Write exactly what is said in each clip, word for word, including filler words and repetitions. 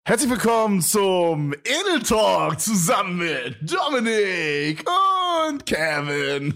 Herzlich willkommen zum Edel Talk zusammen mit Dominik und Kevin.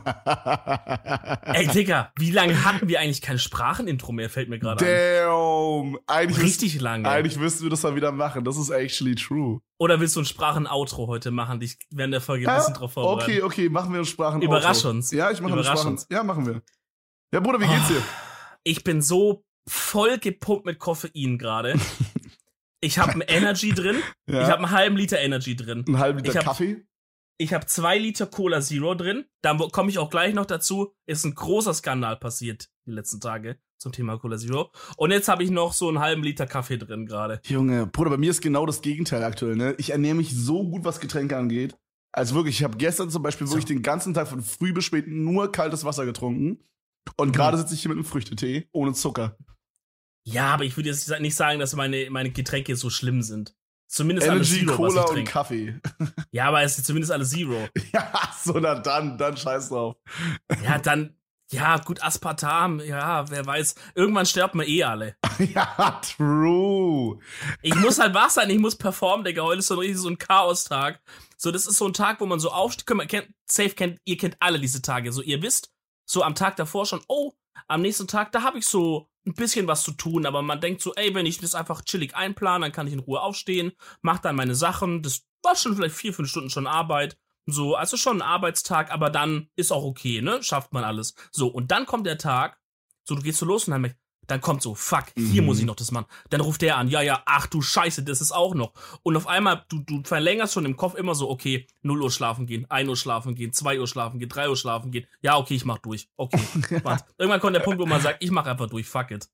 Ey, Digga, wie lange hatten wir eigentlich kein Sprachenintro mehr, fällt mir gerade ein. Damn. Eigentlich Richtig müsst, lange. Eigentlich müssten wir das mal wieder machen. Das ist actually true. Oder willst du ein Sprachen-Outro heute machen, dich während der Folge ein bisschen drauf vorbereiten? Okay, okay, machen wir ein Sprachen. Überrasch uns. Ja, ich mache ein Überrasch Sprachen. uns. Ja, machen wir. Ja, Bruder, wie geht's dir? Ich bin so voll gepumpt mit Koffein gerade. Ich habe ein Energy drin. Ja. Ich habe einen halben Liter Energy drin. Einen halben Liter ich hab, Kaffee? Ich habe zwei Liter Cola Zero drin. Da komme ich auch gleich noch dazu. Ist ein großer Skandal passiert die letzten Tage zum Thema Cola Zero. Und jetzt habe ich noch so einen halben Liter Kaffee drin gerade. Junge, Bruder, bei mir ist genau das Gegenteil aktuell, ne? Ich ernähre mich so gut, was Getränke angeht. Also wirklich, ich habe gestern zum Beispiel so. wirklich den ganzen Tag von früh bis spät nur kaltes Wasser getrunken. Und mhm. gerade sitze ich hier mit einem Früchtetee ohne Zucker. Ja, aber ich würde jetzt nicht sagen, dass meine, meine Getränke so schlimm sind. Zumindest Energy, alles Zero, Cola was ich und trinke. Kaffee. Ja, aber es ist zumindest alles Zero. Ja, so, na dann, dann scheiß drauf. Ja, dann, ja, gut, Aspartam, ja, wer weiß. Irgendwann sterben wir eh alle. Ja, true. Ich muss halt wach sein, ich muss performen, Digga. Heute ist so ein richtig so ein Chaos-Tag. So, das ist so ein Tag, wo man so aufsteht. Man kennt, safe kennt, ihr kennt alle diese Tage. So, ihr wisst, so am Tag davor schon, oh, am nächsten Tag, da habe ich so ein bisschen was zu tun, aber man denkt so, ey, wenn ich das einfach chillig einplane, dann kann ich in Ruhe aufstehen, mach dann meine Sachen, das war schon vielleicht vier, fünf Stunden schon Arbeit, so, also schon ein Arbeitstag, aber dann ist auch okay, ne, schafft man alles. So, und dann kommt der Tag, so, du gehst so los und dann, dann kommt so, fuck, hier mhm. muss ich noch das machen. Dann ruft der an, ja, ja, ach du Scheiße, das ist auch noch. Und auf einmal, du, du verlängerst schon im Kopf immer so, okay, null Uhr schlafen gehen, ein Uhr schlafen gehen, zwei Uhr schlafen gehen, drei Uhr schlafen gehen. Ja, okay, ich mach durch. Okay, warte. Irgendwann kommt der Punkt, wo man sagt, ich mach einfach durch, fuck it.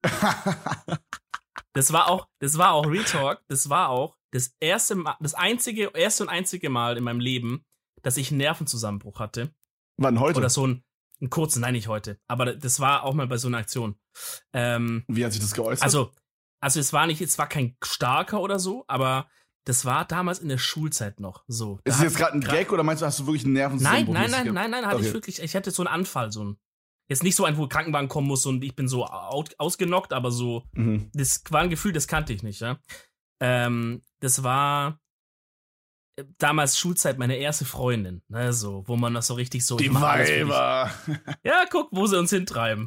Das war auch, das war auch Retalk, das war auch das erste Mal, das einzige, erste und einzige Mal in meinem Leben, dass ich einen Nervenzusammenbruch hatte. Wann, heute? Oder so ein, ein kurzen, nein, nicht heute. Aber das war auch mal bei so einer Aktion. Ähm, Wie hat sich das geäußert? Also, also es war nicht, es war kein starker oder so, aber das war damals in der Schulzeit noch so. Ist es jetzt gerade ein Gag oder meinst du, hast du wirklich einen Nervenzusammenbruch? Nein, nein, nein, nein, nein, hatte okay. ich wirklich, ich hatte so einen Anfall, so ein, jetzt nicht so ein, wo Krankenwagen kommen muss und ich bin so out, ausgenockt, aber so, mhm. das war ein Gefühl, das kannte ich nicht, ja. Ähm, das war damals Schulzeit meine erste Freundin, ne, so, wo man das so richtig so... Die Weiber! Ja, guck, wo sie uns hintreiben.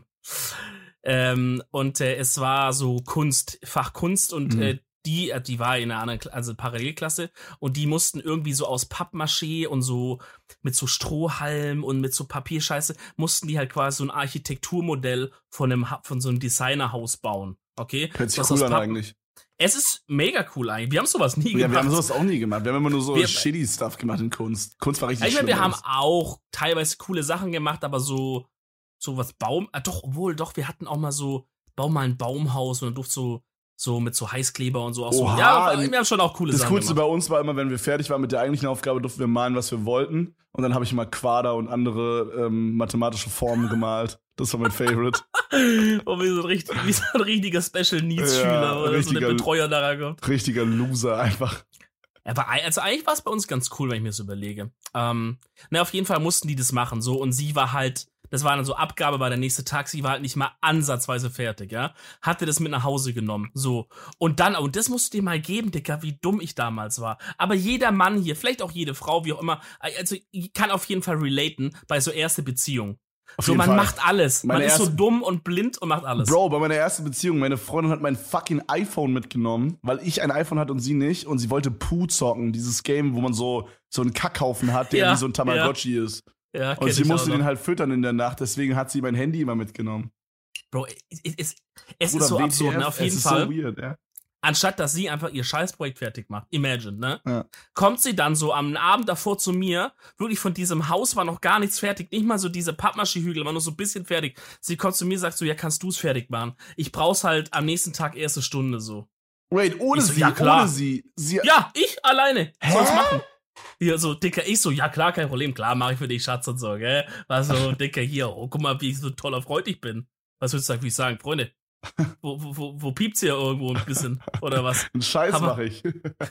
Ähm, und äh, es war so Kunst, Fach Kunst und mhm. äh, die, äh, die war in einer anderen, also Parallelklasse und die mussten irgendwie so aus Pappmaché und so mit so Strohhalm und mit so Papierscheiße, mussten die halt quasi so ein Architekturmodell von einem, von so einem Designerhaus bauen, okay? Hört sich cool an eigentlich. Es ist mega cool eigentlich. Wir haben sowas nie ja, gemacht. Wir haben sowas auch nie gemacht. Wir haben immer nur so wir, shitty Stuff gemacht in Kunst. Kunst war richtig ich meine, schlimm. Wir haben auch teilweise coole Sachen gemacht, aber so, so was Baum, ah, doch, obwohl, doch, wir hatten auch mal so, bau mal ein Baumhaus und dann durfte so, so mit so Heißkleber und so. Auch Oha, so. Ja, wir haben schon auch coole das Sachen Coolste gemacht. bei uns war immer, wenn wir fertig waren mit der eigentlichen Aufgabe, durften wir malen, was wir wollten. Und dann habe ich mal Quader und andere ähm, mathematische Formen gemalt. Das war mein Favorite. Oh, wie so ein, richtig, wie so ein richtiger Special Needs Schüler ja, oder so ein Betreuer da kommt. Richtiger Loser einfach. Aber also eigentlich war es bei uns ganz cool, wenn ich mir das überlege. Ähm, na, auf jeden Fall mussten die das machen, so. Und sie war halt, das war dann so Abgabe bei der nächste Tag, sie war halt nicht mal ansatzweise fertig, ja. Hatte das mit nach Hause genommen, so. Und dann, und das musst du dir mal geben, Dicker, wie dumm ich damals war. Aber jeder Mann hier, vielleicht auch jede Frau, wie auch immer, also ich kann auf jeden Fall relaten bei so erste Beziehung. Auf so, man Fall. macht alles. Meine man ist so dumm und blind und macht alles. Bro, bei meiner ersten Beziehung, meine Freundin hat mein fucking iPhone mitgenommen, weil ich ein iPhone hatte und sie nicht. Und sie wollte Pooh zocken, dieses Game, wo man so, so einen Kackhaufen hat, der ja, wie so ein Tamagotchi ja. ist. Ja, und sie musste den halt füttern in der Nacht, deswegen hat sie mein Handy immer mitgenommen. Bro, es, es, es ist so W T F, absurd, ne? Auf jeden es Fall. Ist so weird, ja. Anstatt, dass sie einfach ihr Scheißprojekt fertig macht, imagine, ne? Ja. Kommt sie dann so am Abend davor zu mir, wirklich von diesem Haus war noch gar nichts fertig, nicht mal so diese Pappmaschehügel, war nur so ein bisschen fertig. Sie kommt zu mir, sagt so, ja, kannst du's fertig machen? Ich brauch's halt am nächsten Tag erste Stunde so. Wait, ohne so, sie, ja, klar. ohne sie. sie. Ja, ich alleine. Hä? Soll's machen. Hier so, Dicker, ich so, ja klar, kein Problem, klar, mach ich für dich, Schatz und so, gell? War so, Dicker, hier, oh, guck mal, wie ich so toller Freund ich bin. Was würdest du sagen, wie ich sagen, Freunde? Wo, wo, wo, wo piept's hier irgendwo ein bisschen, oder was? Einen Scheiß aber, mach ich.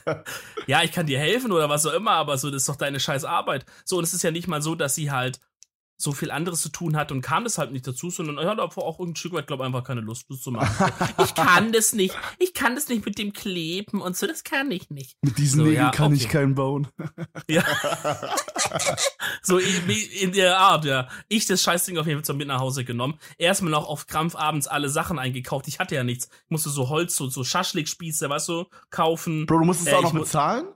Ja, ich kann dir helfen oder was auch immer, aber so, das ist doch deine scheiß Arbeit. So, und es ist ja nicht mal so, dass sie halt so viel anderes zu tun hatte und kam das halt nicht dazu, sondern er hat einfach auch ein Stück weit, glaube ich, einfach keine Lust, das zu machen. Ich kann das nicht, ich kann das nicht mit dem Kleben und so, das kann ich nicht. Mit diesen so, Nägeln ja, kann okay. ich keinen bauen. Ja. So in, in der Art, ja. Ich das Scheißding auf jeden Fall mit nach Hause genommen. Erstmal noch auf Krampf abends alle Sachen eingekauft. Ich hatte ja nichts. Ich musste so Holz, so, so Schaschlikspieße, weißt du, kaufen. Bro, du musstest äh, auch noch mu- bezahlen?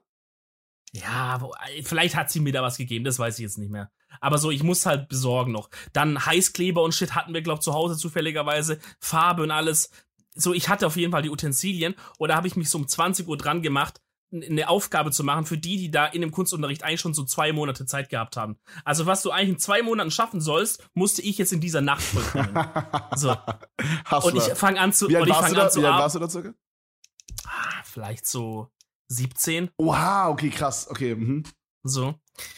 Ja, wo, vielleicht hat sie mir da was gegeben, das weiß ich jetzt nicht mehr. Aber so, ich muss halt besorgen noch. Dann Heißkleber und Shit hatten wir, glaub, zu Hause zufälligerweise. Farbe und alles. So, ich hatte auf jeden Fall die Utensilien. Und da habe ich mich so um zwanzig Uhr dran gemacht, eine Aufgabe zu machen für die, die da in dem Kunstunterricht eigentlich schon so zwei Monate Zeit gehabt haben. Also was du eigentlich in zwei Monaten schaffen sollst, musste ich jetzt in dieser Nacht vollbringen. So. Und ich fange an zu, Wie alt und ich warst fang du da? an zu Wie alt ar- warst du da circa? ah, vielleicht so siebzehn. Oha, okay, krass. Okay, mhm. So.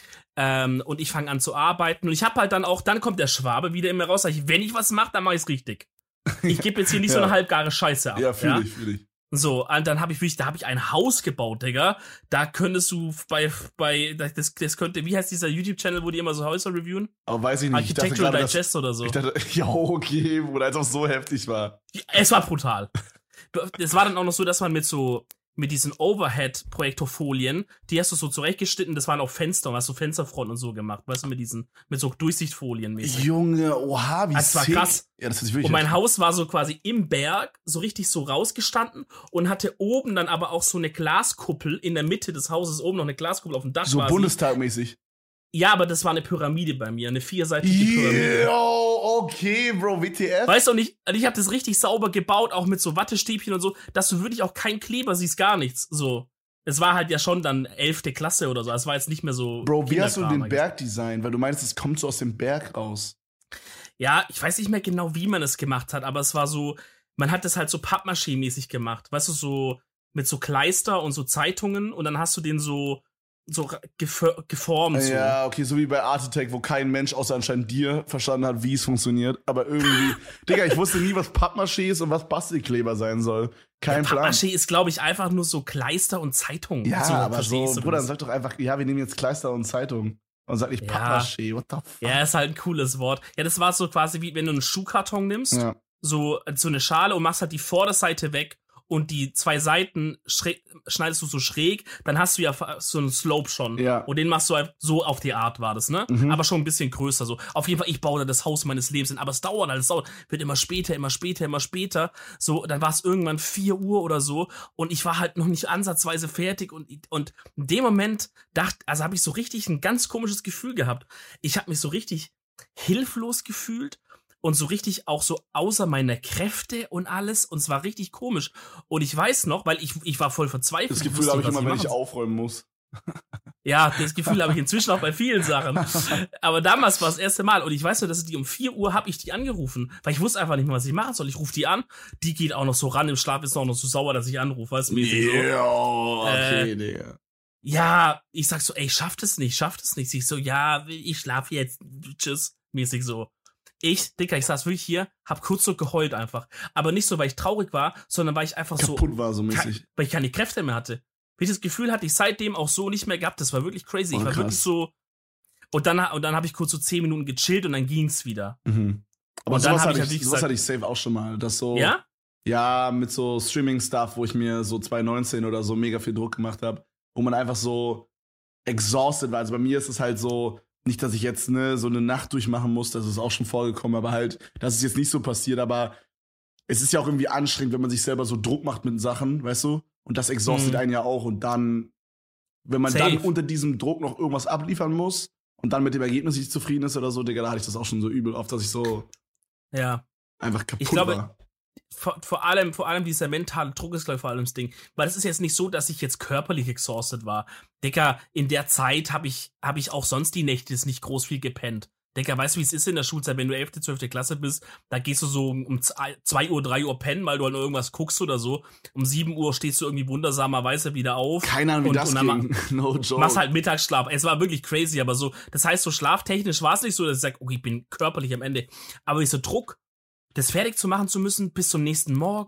Ähm, und ich fange an zu arbeiten. Und ich habe halt dann auch, dann kommt der Schwabe wieder in mir raus. Sag ich, wenn ich was mache, dann mache ich's richtig. Ich gebe jetzt hier nicht Ja. so eine halbgare Scheiße ab. Ja, fühl ja? ich, fühl ich. So, und dann habe ich wirklich, da habe ich ein Haus gebaut, Digga. Da könntest du bei, bei, das, das könnte, wie heißt dieser YouTube-Channel, wo die immer so Häuser reviewen? Aber weiß ich nicht. Ich dachte Architectural gerade, dass, Digest oder so. ich dachte, ja, okay, Bruder, als ob es so heftig war. Es war brutal. Es war dann auch noch so, dass man mit so, mit diesen Overhead-Projektorfolien, die hast du so zurechtgeschnitten, das waren auch Fenster, hast du Fensterfront und so gemacht, weißt du, mit diesen, mit so Durchsichtfolien mäßig. Junge, oha, wie Das war sick. krass. Ja, das ist wirklich Und mein heftig. Haus war so quasi im Berg, so richtig so rausgestanden und hatte oben dann aber auch so eine Glaskuppel in der Mitte des Hauses, oben noch eine Glaskuppel auf dem Dach So quasi. Bundestagmäßig. Ja, aber das war eine Pyramide bei mir, eine vierseitige Pyramide. Yo, okay, Bro, W T F? Weißt du, und ich, und ich habe das richtig sauber gebaut, auch mit so Wattestäbchen und so, dass du wirklich auch keinen Kleber siehst, gar nichts. So. Es war halt ja schon dann elfte Klasse oder so, es war jetzt nicht mehr so. Bro, wie hast du Kinderkram den eigentlich. Berg designt? Weil du meinst, es kommt so aus dem Berg raus. Ja, ich weiß nicht mehr genau, wie man es gemacht hat, aber es war so, man hat das halt so Pappmaché-mäßig gemacht. Weißt du, so mit so Kleister und so Zeitungen und dann hast du den so, so gef- geformt. So. Ja, okay, so wie bei Art Attack, wo kein Mensch außer anscheinend dir verstanden hat, wie es funktioniert. Aber irgendwie, Digga, ich wusste nie, was Pappmaché ist und was Bastelkleber sein soll. Kein ja, Plan. Pappmaché ist, glaube ich, einfach nur so Kleister und Zeitungen. Ja, so, aber so, verstehst du Bruder, das? dann sag doch einfach, ja, wir nehmen jetzt Kleister und Zeitung. Und sag nicht Ja. Pappmaché, what the fuck? Ja, ist halt ein cooles Wort. Ja, das war so quasi wie, wenn du einen Schuhkarton nimmst, Ja. so, so eine Schale und machst halt die Vorderseite weg und die zwei Seiten schräg, schneidest du so schräg, dann hast du ja so einen Slope schon. Ja. Und den machst du halt so auf die Art, war das, ne? Mhm. Aber schon ein bisschen größer so. Auf jeden Fall, ich baue da das Haus meines Lebens hin, aber es dauert halt, es dauert, wird immer später, immer später, immer später. So, dann war es irgendwann vier Uhr oder so und ich war halt noch nicht ansatzweise fertig und, und in dem Moment dachte, also habe ich so richtig ein ganz komisches Gefühl gehabt. Ich habe mich so richtig hilflos gefühlt. Und so richtig auch so außer meiner Kräfte und alles. Und es war richtig komisch. Und ich weiß noch, weil ich, ich war voll verzweifelt. Das Ich Gefühl wusste habe ich nicht, was immer, wenn ich machen aufräumen muss. Ja, das Gefühl habe ich inzwischen auch bei vielen Sachen. Aber damals war es das erste Mal. Und ich weiß nur, dass die um vier Uhr habe ich die angerufen. Weil ich wusste einfach nicht mehr, was ich machen soll. Ich rufe die an. Die geht auch noch so ran. Im Schlaf ist auch noch so sauer, dass ich anrufe. Weißt du, mäßig so. Yo, okay, Äh, Digga. Ja, ich sag so, ey, schafft es nicht, schafft es nicht. Sie so, ja, ich schlafe jetzt. Tschüss. Mäßig so. Ich, Dicker, ich saß wirklich hier, hab kurz so geheult einfach. Aber nicht so, weil ich traurig war, sondern weil ich einfach so, Kaputt war so mäßig. ke- weil ich keine Kräfte mehr hatte. Weil ich das Gefühl hatte, ich seitdem auch so nicht mehr gehabt. Das war wirklich crazy. Oh, ich war krass. wirklich so. Und dann, und dann habe ich kurz so zehn Minuten gechillt und dann ging's wieder. Mhm. Aber Und dann sowas, hab hatte ich ich, halt wie sowas gesagt- hatte ich safe auch schon mal. Das so, Ja? ja, mit so Streaming-Stuff, wo ich mir so zwanzig neunzehn oder so mega viel Druck gemacht habe, wo man einfach so exhausted war. Also bei mir ist es halt so, nicht, dass ich jetzt ne, so eine Nacht durchmachen muss, das ist auch schon vorgekommen, aber halt, das ist jetzt nicht so passiert, aber es ist ja auch irgendwie anstrengend, wenn man sich selber so Druck macht mit Sachen, weißt du? Und das exhaustet Mhm. einen ja auch und dann, wenn man Safe. dann unter diesem Druck noch irgendwas abliefern muss und dann mit dem Ergebnis nicht zufrieden ist oder so, Digga, da hatte ich das auch schon so übel oft, dass ich so Ja. einfach kaputt Ich glaube, war. Vor, vor allem, vor allem dieser mentale Druck ist, glaube ich, vor allem das Ding. Weil es ist jetzt nicht so, dass ich jetzt körperlich exhausted war. Digga, in der Zeit habe ich, hab ich auch sonst die Nächte nicht groß viel gepennt. Digga, weißt du, wie es ist in der Schulzeit, wenn du elfte, zwölfte Klasse bist, da gehst du so um zwei Uhr, drei Uhr pennen, weil du halt irgendwas guckst oder so. Um sieben Uhr stehst du irgendwie wundersamerweise wieder auf. Keine Ahnung, wie und, das und dann ging. No joke. machst halt Mittagsschlaf. Es war wirklich crazy, aber so, das heißt, so schlaftechnisch war es nicht so, dass ich sage, okay, ich bin körperlich am Ende. Aber dieser Druck, das fertig zu machen zu müssen bis zum nächsten Morgen,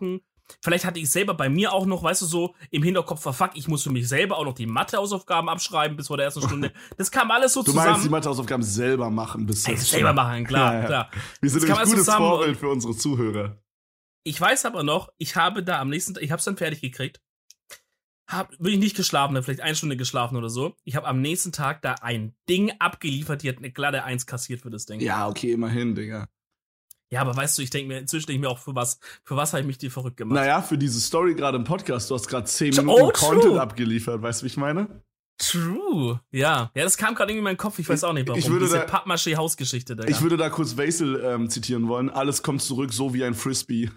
vielleicht hatte ich selber bei mir auch noch, weißt du, so im Hinterkopf war, fuck, ich muss für mich selber auch noch die Mathe-Hausaufgaben abschreiben bis vor der ersten Stunde. Das kam alles so du zusammen. Du meinst die Mathe-Hausaufgaben selber machen? Bis Ey, selber machen, klar, ja, ja. klar. Wir sind ein gutes Vorbild für unsere Zuhörer. Ich weiß aber noch, ich habe da am nächsten Tag, ich hab's dann fertig gekriegt, hab wirklich nicht geschlafen, vielleicht eine Stunde geschlafen oder so. Ich habe am nächsten Tag da ein Ding abgeliefert, die hat eine glatte eins kassiert für das Ding. Ja, okay, immerhin, Digga. Ja, aber weißt du, ich denke mir, inzwischen denke ich mir auch, für was, für was habe ich mich dir verrückt gemacht? Naja, für diese Story gerade im Podcast, du hast gerade zehn Minuten oh, Content abgeliefert, weißt du, wie ich meine? True, ja. Ja, das kam gerade irgendwie in meinen Kopf, ich weiß auch nicht warum. Ich würde Diese da, Pappmaché-Hausgeschichte. Ich würde da kurz Vasil ähm, zitieren wollen. Alles kommt zurück, so wie ein Frisbee.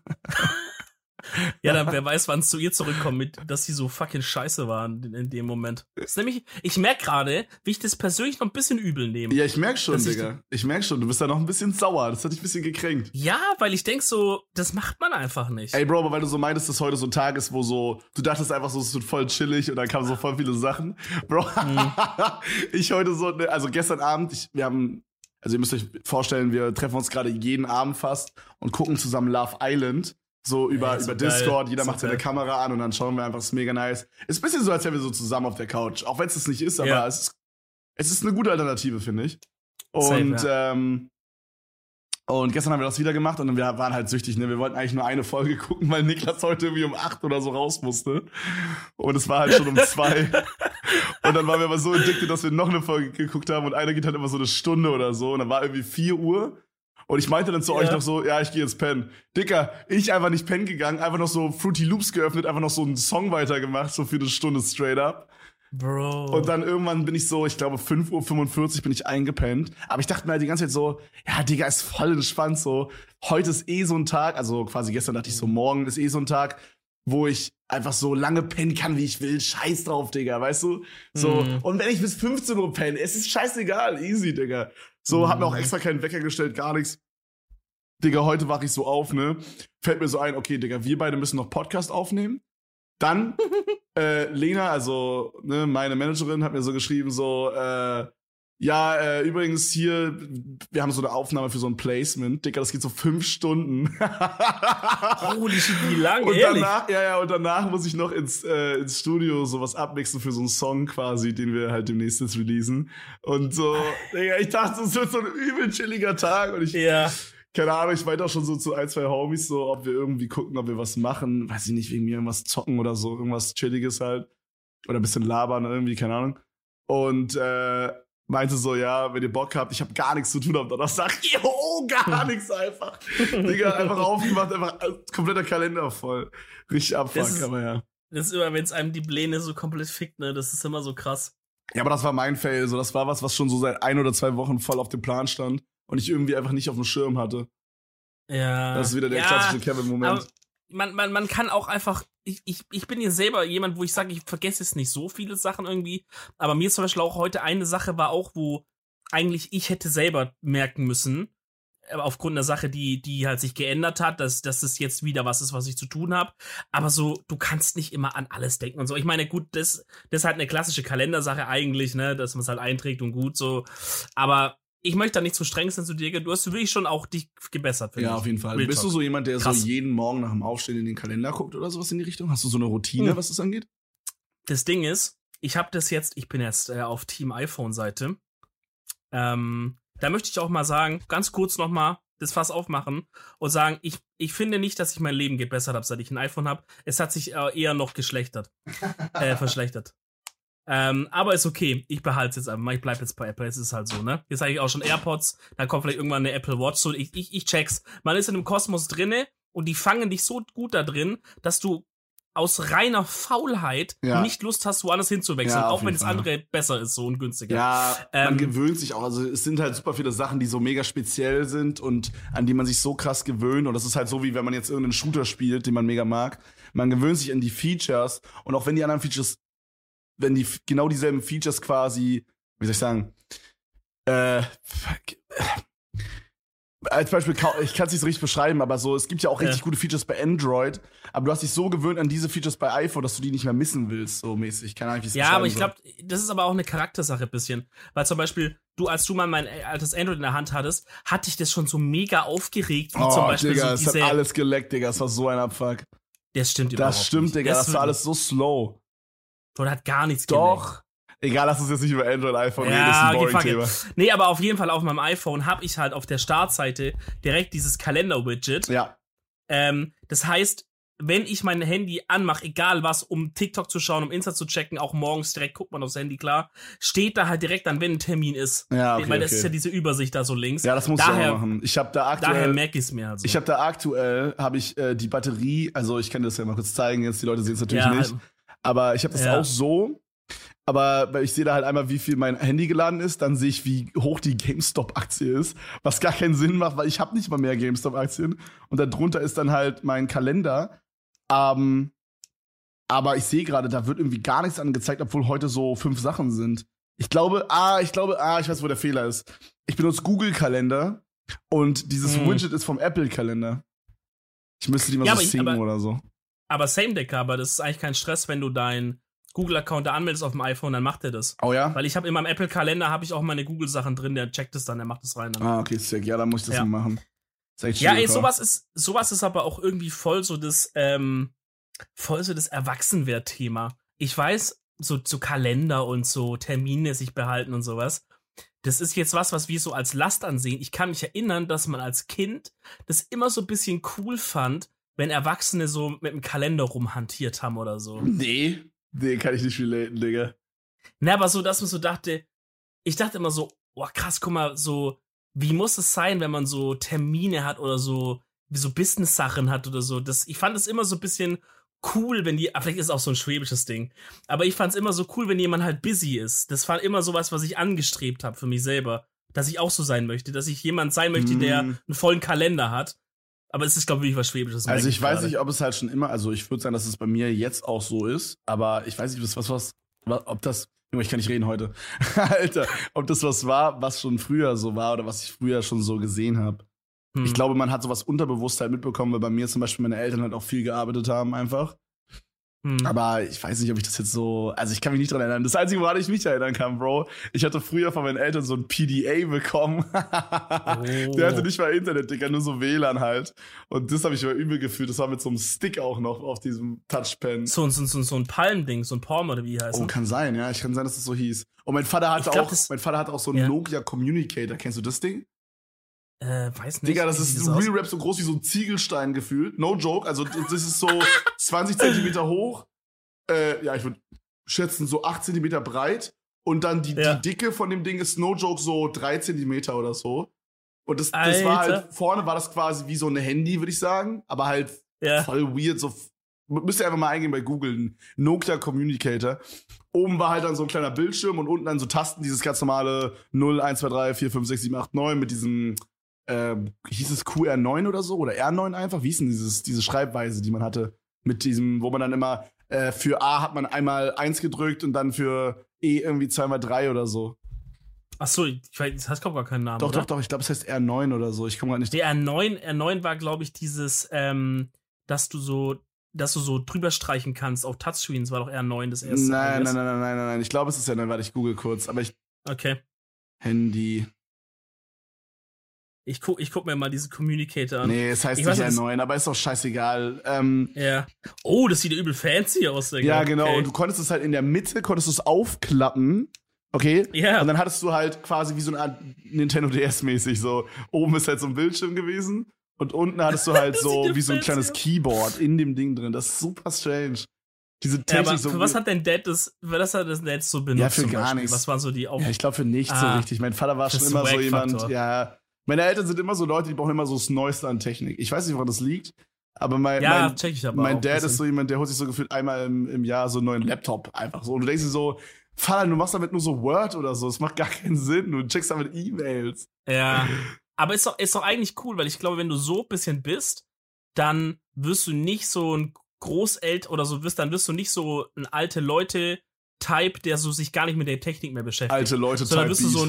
Ja, dann wer weiß, wann es zu ihr zurückkommt, mit, dass sie so fucking scheiße waren in, in dem Moment. Das ist nämlich, ich merke gerade, wie ich das persönlich noch ein bisschen übel nehme. Ja, ich merk schon, Digga. Ich, ich merk schon, du bist da noch ein bisschen sauer. Das hat dich ein bisschen gekränkt. Ja, weil ich denk so, das macht man einfach nicht. Ey, Bro, aber weil du so meintest, dass heute so ein Tag ist, wo so, du dachtest einfach so, es wird voll chillig und dann kamen so voll viele Sachen. Bro, mhm. ich heute so, also gestern Abend, ich, wir haben, also ihr müsst euch vorstellen, wir treffen uns gerade jeden Abend fast und gucken zusammen Love Island. So über, ja, über Discord, jeder so macht seine geil. Kamera an und dann schauen wir einfach, es ist mega nice. Ist ein bisschen so, als wären wir so zusammen auf der Couch. Auch wenn es das nicht ist, aber ja. es, ist, es ist eine gute Alternative, finde ich. Und, Safe, ja. ähm, und gestern haben wir das wieder gemacht und wir waren halt süchtig, ne? Wir wollten eigentlich nur eine Folge gucken, weil Niklas heute irgendwie um acht oder so raus musste. Und es war halt schon um zwei. Und dann waren wir aber so addicted, dass wir noch eine Folge geguckt haben und eine geht halt immer so eine Stunde oder so. Und dann war irgendwie vier Uhr. Und ich meinte dann zu ja. euch noch so, ja, ich gehe jetzt pennen. Dicker, ich einfach nicht pennen gegangen, einfach noch so Fruity Loops geöffnet, einfach noch so einen Song weitergemacht, so für eine Stunde straight up. Bro. Und dann irgendwann bin ich so, ich glaube fünf Uhr fünfundvierzig bin ich eingepennt. Aber ich dachte mir halt die ganze Zeit so, ja, Digga, ist voll entspannt so. Heute ist eh so ein Tag, also quasi gestern dachte ich so, morgen ist eh so ein Tag, wo ich einfach so lange pennen kann, wie ich will. Scheiß drauf, Digga, weißt du? So. Mhm. Und wenn ich bis fünfzehn Uhr penne, es ist scheißegal, easy, Digga. So, hab mir auch extra keinen Wecker gestellt, gar nichts. Digga, heute wache ich so auf, ne? Fällt mir so ein, okay, Digga, wir beide müssen noch Podcast aufnehmen. Dann, äh, Lena, also, ne, meine Managerin, hat mir so geschrieben, so, äh, ja, äh, übrigens hier, wir haben so eine Aufnahme für so ein Placement. Digga, das geht so fünf Stunden. Holy shit, wie lange, und ehrlich? Danach, ja, ja, und danach muss ich noch ins, äh, ins Studio sowas abmixen für so einen Song quasi, den wir halt demnächst jetzt releasen. Und so, Digga, ich dachte, es wird so ein übel chilliger Tag. Und ich, ja. keine Ahnung, ich meinte auch schon so zu ein, zwei Homies so, ob wir irgendwie gucken, ob wir was machen. Weiß ich nicht, wegen mir irgendwas zocken oder so, irgendwas Chilliges halt. Oder ein bisschen labern irgendwie, keine Ahnung. Und, äh, meinte so, ja, wenn ihr Bock habt, ich habe gar nichts zu tun am Donnerstag. Jo, gar nichts einfach. Digga, einfach aufgemacht, einfach kompletter Kalender voll. Richtig abfuck, ist, aber ja. Das ist immer, wenn es einem die Pläne so komplett fickt, ne, das ist immer so krass. Ja, aber das war mein Fail, so, das war was, was schon so seit ein oder zwei Wochen voll auf dem Plan stand und ich irgendwie einfach nicht auf dem Schirm hatte. Ja. Das ist wieder der ja, klassische Kevin-Moment. Man, man, man kann auch einfach, ich, ich, ich bin hier selber jemand, wo ich sage, ich vergesse jetzt nicht so viele Sachen irgendwie, aber mir zum Beispiel auch heute eine Sache war auch, wo eigentlich ich hätte selber merken müssen, aufgrund der Sache, die, die halt sich geändert hat, dass, dass es jetzt wieder was ist, was ich zu tun habe, aber so, du kannst nicht immer an alles denken und so. Ich meine, gut, das, das ist halt eine klassische Kalendersache eigentlich, ne, dass man es halt einträgt und gut so, aber ich möchte da nicht zu streng sein zu dir, du hast wirklich schon auch dich gebessert, finde Ja, ich. auf jeden Fall. Real Bist Talk. Du so jemand, der Krass. so jeden Morgen nach dem Aufstehen in den Kalender guckt oder sowas in die Richtung? Hast du so eine Routine, hm. was das angeht? Das Ding ist, ich habe das jetzt, ich bin jetzt äh, auf Team iPhone-Seite. Ähm, da möchte ich auch mal sagen, ganz kurz noch mal das Fass aufmachen und sagen, ich, ich finde nicht, dass ich mein Leben gebessert habe, seit ich ein iPhone habe. Es hat sich äh, eher noch geschlechtert. äh, verschlechtert. Ähm, aber ist okay, ich behalte es jetzt einfach mal, ich bleib jetzt bei Apple, es ist halt so, ne? Jetzt sage ich auch schon AirPods, dann kommt vielleicht irgendwann eine Apple Watch, so, ich, ich, ich check's. Man ist in einem Kosmos drinne und die fangen dich so gut da drin, dass du aus reiner Faulheit ja. nicht Lust hast, woanders hinzuwechseln, ja, auch wenn das andere besser ist, so und günstiger. Ja, man ähm, gewöhnt sich auch, also es sind halt super viele Sachen, die so mega speziell sind und an die man sich so krass gewöhnt und das ist halt so, wie wenn man jetzt irgendeinen Shooter spielt, den man mega mag. Man gewöhnt sich an die Features und auch wenn die anderen Features wenn die genau dieselben Features quasi, wie soll ich sagen, äh, als Beispiel, ich kann es nicht so richtig beschreiben, aber so, es gibt ja auch richtig ja. gute Features bei Android, aber du hast dich so gewöhnt an diese Features bei iPhone, dass du die nicht mehr missen willst, so mäßig. Keine Ahnung, wie es Ja, aber ich glaube, das ist aber auch eine Charaktersache ein bisschen, weil zum Beispiel, du, als du mal mein altes Android in der Hand hattest, hatte ich das schon so mega aufgeregt, wie oh, zum Beispiel Digga, so es diese... hat alles geleckt, Digga, es war so ein Abfuck. Das stimmt überhaupt nicht. Das stimmt, Digga, das, das war alles so slow. Oder hat gar nichts Doch. Gemerkt. Egal, lass uns jetzt nicht über Android, iPhone reden, ja, das ist ein boring Thema. Nee, aber auf jeden Fall auf meinem iPhone habe ich halt auf der Startseite direkt dieses Kalender-Widget. Ja. Ähm, das heißt, wenn ich mein Handy anmache, egal was, um TikTok zu schauen, um Insta zu checken, auch morgens direkt guckt man aufs Handy, klar, steht da halt direkt an, wenn ein Termin ist. Ja, okay, Weil das okay. ist ja diese Übersicht da so links. Ja, das muss daher, ich auch machen. Ich habe da aktuell, daher merke ich es mir halt so. Ich habe da aktuell, habe ich äh, die Batterie, also ich kann das ja mal kurz zeigen, jetzt die Leute sehen es natürlich ja, nicht, halt, aber ich habe das ja. auch so, aber ich sehe da halt einmal, wie viel mein Handy geladen ist, dann sehe ich, wie hoch die GameStop-Aktie ist, was gar keinen Sinn macht, weil ich habe nicht mal mehr GameStop-Aktien und darunter ist dann halt mein Kalender. Ähm, aber ich sehe gerade, da wird irgendwie gar nichts angezeigt, obwohl heute so fünf Sachen sind. Ich glaube, ah, ich glaube, ah, ich weiß, wo der Fehler ist. Ich benutze Google-Kalender und dieses hm. Widget ist vom Apple-Kalender. Ich müsste die mal ja, so singen oder so. Aber Same-Day aber das ist eigentlich kein Stress, wenn du deinen Google-Account da anmeldest auf dem iPhone, dann macht er das. Oh ja? Weil ich habe in meinem Apple-Kalender habe ich auch meine Google-Sachen drin, der checkt es dann, der macht es rein. Dann. Ah, okay, sick. Ja, dann muss ich das ja. mal machen. Ja, ey, sowas ist, sowas ist aber auch irgendwie voll so das, ähm, voll so das Erwachsenwert-Thema. Ich weiß, so, so Kalender und so Termine sich behalten und sowas. Das ist jetzt was, was wir so als Last ansehen. Ich kann mich erinnern, dass man als Kind das immer so ein bisschen cool fand, wenn Erwachsene so mit dem Kalender rumhantiert haben oder so. Nee, nee, kann ich nicht relaten, Digga. Na, aber so, dass man so dachte, ich dachte immer so, oh krass, guck mal, so, wie muss es sein, wenn man so Termine hat oder so, wie so Business-Sachen hat oder so. Das, ich fand es immer so ein bisschen cool, wenn die, vielleicht ist es auch so ein schwäbisches Ding, aber ich fand es immer so cool, wenn jemand halt busy ist. Das war immer sowas, was ich angestrebt habe für mich selber, dass ich auch so sein möchte, dass ich jemand sein möchte, mm. der einen vollen Kalender hat. Aber es ist, glaube ich, wirklich was Schwäbisches. Also ich weiß nicht, ob es halt schon immer, also ich würde sagen, dass es bei mir jetzt auch so ist, aber ich weiß nicht, was, was, was ob das, ich kann nicht reden heute, Alter, ob das was war, was schon früher so war oder was ich früher schon so gesehen habe. Hm. Ich glaube, man hat sowas unterbewusst halt mitbekommen, weil bei mir zum Beispiel meine Eltern halt auch viel gearbeitet haben einfach. Hm. Aber ich weiß nicht, ob ich das jetzt so, also ich kann mich nicht dran erinnern. Das Einzige, woran ich mich erinnern kann, Bro, ich hatte früher von meinen Eltern so ein P D A bekommen. Oh. Der hatte nicht mal Internet, Digga, nur so W L A N halt. Und das habe ich aber übel gefühlt. Das war mit so einem Stick auch noch auf diesem Touchpen. So, so, so, so ein Palmding, so ein Palm oder wie heißt das? Oh, kann sein, ja. Ich kann sein, dass es das so hieß. Und mein Vater hatte glaub, auch, mein Vater hatte auch so einen ja. Nokia Communicator. Kennst du das Ding? Äh, weiß nicht. Digga, das ist so Real Rap so groß wie so ein Ziegelstein gefühlt. No joke. Also, das ist so zwanzig Zentimeter hoch. Äh, ja, ich würde schätzen, so acht Zentimeter breit. Und dann die, ja. die Dicke von dem Ding ist no joke so drei Zentimeter oder so. Und das, das war halt, vorne war das quasi wie so ein Handy, würde ich sagen. Aber halt ja. voll weird. So, müsst ihr einfach mal eingehen bei Google. Nokia Communicator. Oben war halt dann so ein kleiner Bildschirm und unten dann so Tasten, dieses ganz normale null, eins, zwei, drei, vier, fünf, sechs, sieben, acht, neun mit diesem, äh, hieß es Q R neun oder so? Oder R neun einfach? Wie hieß denn dieses, diese Schreibweise, die man hatte? Mit diesem, wo man dann immer Äh, für A hat man einmal eins gedrückt und dann für E irgendwie zweimal drei oder so. Ach so, ich weiß, das heißt gar keinen Namen, Doch, oder? doch, doch, ich glaube, es heißt R neun oder so. Ich komme gar nicht. Der R neun, R neun war, glaube ich, dieses, ähm, dass du so, dass du so drüber streichen kannst auf Touchscreens, war doch R neun das erste. Nein, nein, nein, nein, nein, nein, nein. Ich glaube, es ist R neun, warte, ich google kurz. Aber ich. Okay. Handy. Ich guck, ich guck mir mal diese Communicator an. Nee, es heißt ich nicht R neun, aber ist doch scheißegal. Ähm, ja. Oh, das sieht ja übel fancy aus, Digga. Ja, genau. Okay. Und du konntest es halt in der Mitte, konntest du es aufklappen. Okay? Ja. Yeah. Und dann hattest du halt quasi wie so eine Art Nintendo D S-mäßig so. Oben ist halt so ein Bildschirm gewesen. Und unten hattest du halt so wie so ein kleines aus. Keyboard in dem Ding drin. Das ist super strange. Diese Technik ja, aber so. Für was hat dein Dad das, für was hat das Dad so benutzt? Ja, für gar nichts. Was waren so die Auf Ja, ich glaube für nichts ah, so richtig. Mein Vater war schon immer so jemand, ja. Meine Eltern sind immer so Leute, die brauchen immer so das Neueste an Technik. Ich weiß nicht, woran das liegt, aber mein, ja, mein, check ich aber mein auch Dad ist so jemand, der holt sich so gefühlt einmal im, im Jahr so einen neuen Laptop einfach so. Und du denkst dir so, Vater, du machst damit nur so Word oder so. Das macht gar keinen Sinn. Du checkst damit E-Mails. Ja, aber ist doch, ist doch eigentlich cool, weil ich glaube, wenn du so ein bisschen bist, dann wirst du nicht so ein Großeltern oder so wirst, dann wirst du nicht so ein alte Leute Type, der so sich gar nicht mit der Technik mehr beschäftigt. Alte Leute Type. Dann wirst du so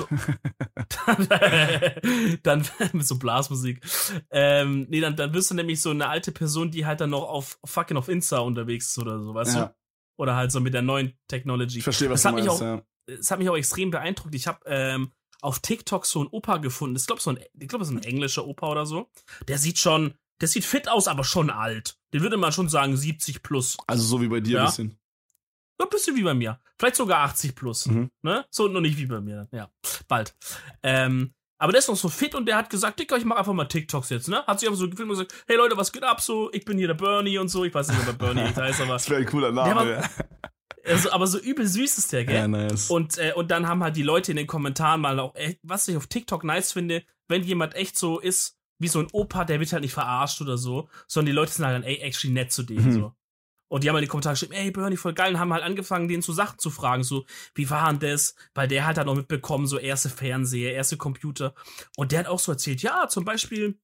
ein, dann, dann mit so Blasmusik. Ähm, nee, dann, dann wirst du nämlich so eine alte Person, die halt dann noch auf fucking auf Insta unterwegs ist oder so, weißt ja. du? Oder halt so mit der neuen Technology. Ich verstehe, was das du hat meinst, mich auch, ja. Das hat mich auch extrem beeindruckt. Ich habe ähm, auf TikTok so einen Opa gefunden. Ich glaube, so ein, ich glaube, das ist ein englischer Opa oder so. Der sieht schon, der sieht fit aus, aber schon alt. Den würde man schon sagen siebzig plus. Also so wie bei dir ja? ein bisschen. So ein bisschen wie bei mir. Vielleicht sogar achtzig plus. Mhm. Ne? So noch nicht wie bei mir. Ja, bald. Ähm, aber der ist noch so fit und der hat gesagt, Dicker, ich mach einfach mal TikToks jetzt, ne? Hat sich einfach so gefilmt und gesagt, hey Leute, was geht ab so? Ich bin hier der Bernie und so. Ich weiß nicht, ob der Bernie nicht heißt, aber... Das wäre ein cooler Name, war, ja. Also, aber so übel süß ist der, gell? Ja, nice. Und, äh, und dann haben halt die Leute in den Kommentaren mal auch, äh, was ich auf TikTok nice finde, wenn jemand echt so ist, wie so ein Opa, der wird halt nicht verarscht oder so, sondern die Leute sind halt dann ey, actually nett zu denen, mhm. so. Und die haben halt in die Kommentare geschrieben, ey, Bernie, voll geil, und haben halt angefangen, denen so Sachen zu fragen, so, wie war denn das? Weil der hat halt noch mitbekommen, so erste Fernseher, erste Computer. Und der hat auch so erzählt, ja, zum Beispiel,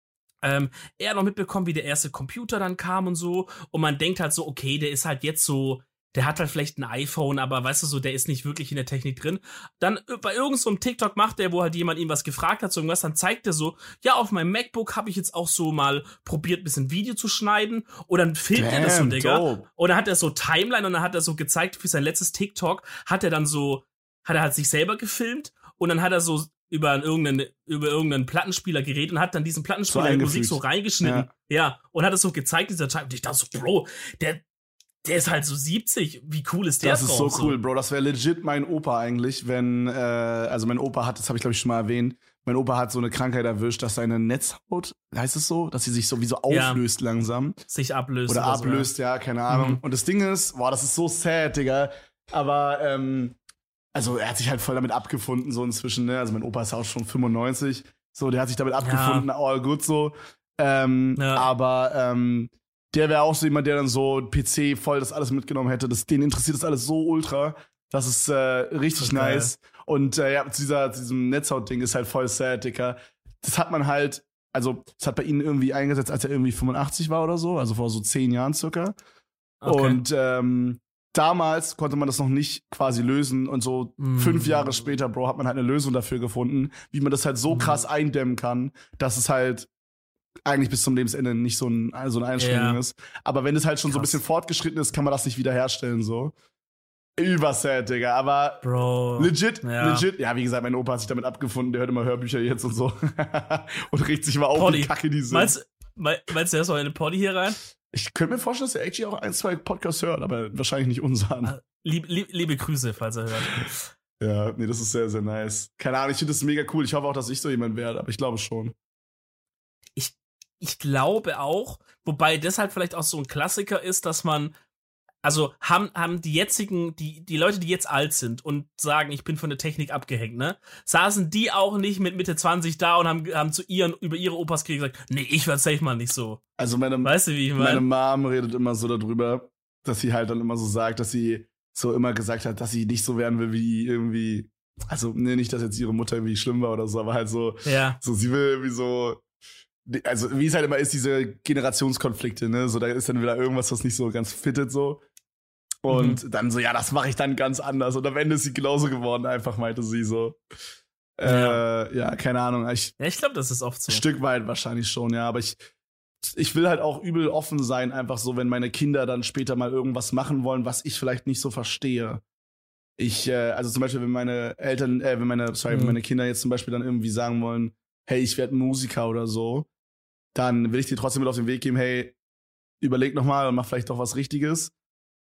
ähm, er hat noch mitbekommen, wie der erste Computer dann kam und so. Und man denkt halt so, okay, der ist halt jetzt so, der hat halt vielleicht ein iPhone, aber weißt du so, der ist nicht wirklich in der Technik drin. Dann bei irgendeinem so TikTok macht der, wo halt jemand ihm was gefragt hat, so irgendwas, dann zeigt er so, ja, auf meinem MacBook habe ich jetzt auch so mal probiert, ein bisschen Video zu schneiden. Und dann filmt Damn, er das so, Digga. Dope. Und dann hat er so Timeline und dann hat er so gezeigt, für sein letztes TikTok hat er dann so, hat er halt sich selber gefilmt und dann hat er so über irgendeinen, über irgendeinen Plattenspieler geredet und hat dann diesen Plattenspieler in Musik so reingeschnitten. Ja. ja. Und hat es so gezeigt, dieser Time. Und ich dachte so, Bro, der, Der ist halt so siebzig. Wie cool ist der? Das ist so cool, Bro. Das wäre legit mein Opa eigentlich, wenn, äh, also mein Opa hat, das habe ich glaube ich schon mal erwähnt, mein Opa hat so eine Krankheit erwischt, dass seine Netzhaut, heißt es so, dass sie sich so wie so auflöst ja. langsam. Sich ablöst. Oder, oder ablöst, so, ja. ja, keine Ahnung. Mhm. Und das Ding ist, boah, das ist so sad, Digga. Aber, ähm, also er hat sich halt voll damit abgefunden, so inzwischen, ne? Also mein Opa ist auch schon fünfundneunzig. So, der hat sich damit abgefunden, ja. all gut so. Ähm, ja. Aber, ähm, der wäre auch so jemand, der dann so P C voll das alles mitgenommen hätte. Das, den interessiert das alles so ultra. Das ist äh, richtig okay. nice. Und äh, ja, zu, dieser, zu diesem Netzhaut-Ding ist halt voll sad, Dicker. Das hat man halt, also das hat bei ihnen irgendwie eingesetzt, als er irgendwie fünfundachtzig war oder so, also vor so zehn Jahren circa. Okay. Und ähm, damals konnte man das noch nicht quasi lösen. Und so mm. fünf Jahre später, Bro, hat man halt eine Lösung dafür gefunden, wie man das halt so mm. krass eindämmen kann, dass es halt eigentlich bis zum Lebensende nicht so, ein, so eine Einschränkung ja. ist. Aber wenn es halt schon Krass. so ein bisschen fortgeschritten ist, kann man das nicht wiederherstellen, so. Übersad, Digga. Aber Bro. legit, ja. legit. Ja, wie gesagt, mein Opa hat sich damit abgefunden, der hört immer Hörbücher jetzt und so. Und regt sich mal auf, Poddy. wie kacke die sind. Meinst, meinst du, er ist noch eine Poddy hier rein? Ich könnte mir vorstellen, dass er actually auch ein, zwei Podcasts hört, aber wahrscheinlich nicht unseren. Lieb, lieb, liebe Grüße, falls er hört. Ja, nee, das ist sehr, sehr nice. Keine Ahnung, ich finde das mega cool. Ich hoffe auch, dass ich so jemand werde, aber ich glaube schon. Ich, ich glaube auch, wobei das halt vielleicht auch so ein Klassiker ist, dass man, also haben, haben die jetzigen, die, die Leute, die jetzt alt sind und sagen, ich bin von der Technik abgehängt, ne, saßen die auch nicht mit Mitte zwanzig da und haben, haben zu ihren, über ihre Opas gesagt, nee, ich werde safe mal nicht so. Also meine, weißt du, wie ich meine Mom redet immer so darüber, dass sie halt dann immer so sagt, dass sie so immer gesagt hat, dass sie nicht so werden will wie irgendwie, also ne, nicht, dass jetzt ihre Mutter irgendwie schlimm war oder so, aber halt so, ja. so sie will irgendwie so, also wie es halt immer ist, diese Generationskonflikte, ne, so da ist dann wieder irgendwas, was nicht so ganz fittet so und mhm. dann so, ja, das mache ich dann ganz anders und am Ende ist sie genauso geworden, einfach meinte sie so. Ja, äh, ja keine Ahnung. Ich, ja, ich glaube, das ist oft so. Ein Stück weit wahrscheinlich schon, ja, aber ich ich will halt auch übel offen sein, einfach so, wenn meine Kinder dann später mal irgendwas machen wollen, was ich vielleicht nicht so verstehe. Ich, äh, also zum Beispiel, wenn meine Eltern, äh, wenn meine, sorry, mhm. wenn meine Kinder jetzt zum Beispiel dann irgendwie sagen wollen, hey, ich werde Musiker oder so, dann will ich dir trotzdem mit auf den Weg geben, hey, überleg noch mal und mach vielleicht doch was Richtiges.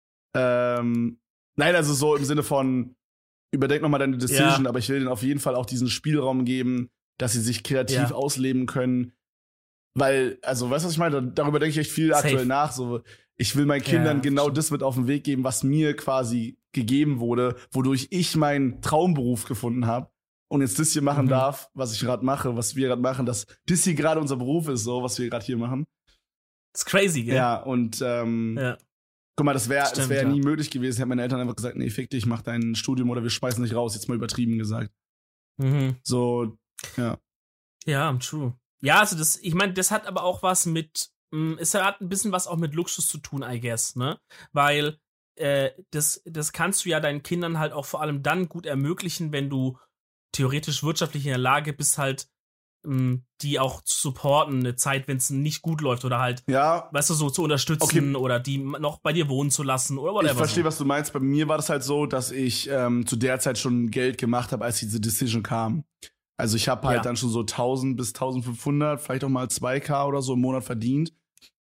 Ähm, nein, also so im Sinne von, überdenk noch mal deine Decision, ja. aber ich will denen auf jeden Fall auch diesen Spielraum geben, dass sie sich kreativ ja. ausleben können. Weil, also, weißt du, was ich meine? Darüber denke ich echt viel Safe. aktuell nach. So, ich will meinen Kindern ja, genau stimmt. das mit auf den Weg geben, was mir quasi gegeben wurde, wodurch ich meinen Traumberuf gefunden habe und jetzt das hier machen mhm. darf, was ich gerade mache, was wir gerade machen, dass das hier gerade unser Beruf ist, so, was wir gerade hier machen. Das ist crazy, gell? Ja, und ähm, ja. guck mal, das wäre das wäre ja. nie möglich gewesen. Ich habe meine Eltern einfach gesagt, nee, fick dich, mach dein Studium oder wir schmeißen dich raus, jetzt mal übertrieben gesagt. Mhm. So, ja. Ja, true. Ja, also das, ich meine, das hat aber auch was mit, mh, es hat ein bisschen was auch mit Luxus zu tun, I guess, ne? Weil äh, das, das kannst du ja deinen Kindern halt auch vor allem dann gut ermöglichen, wenn du theoretisch wirtschaftlich in der Lage bist, halt mh, die auch zu supporten, eine Zeit, wenn es nicht gut läuft oder halt, ja. weißt du, so zu unterstützen okay. oder die noch bei dir wohnen zu lassen oder whatever. Ich verstehe, was du meinst. Bei mir war das halt so, dass ich ähm, zu der Zeit schon Geld gemacht habe, als diese Decision kam. Also ich habe halt ja. dann schon so tausend bis tausendfünfhundert, vielleicht auch mal zwei K oder so im Monat verdient.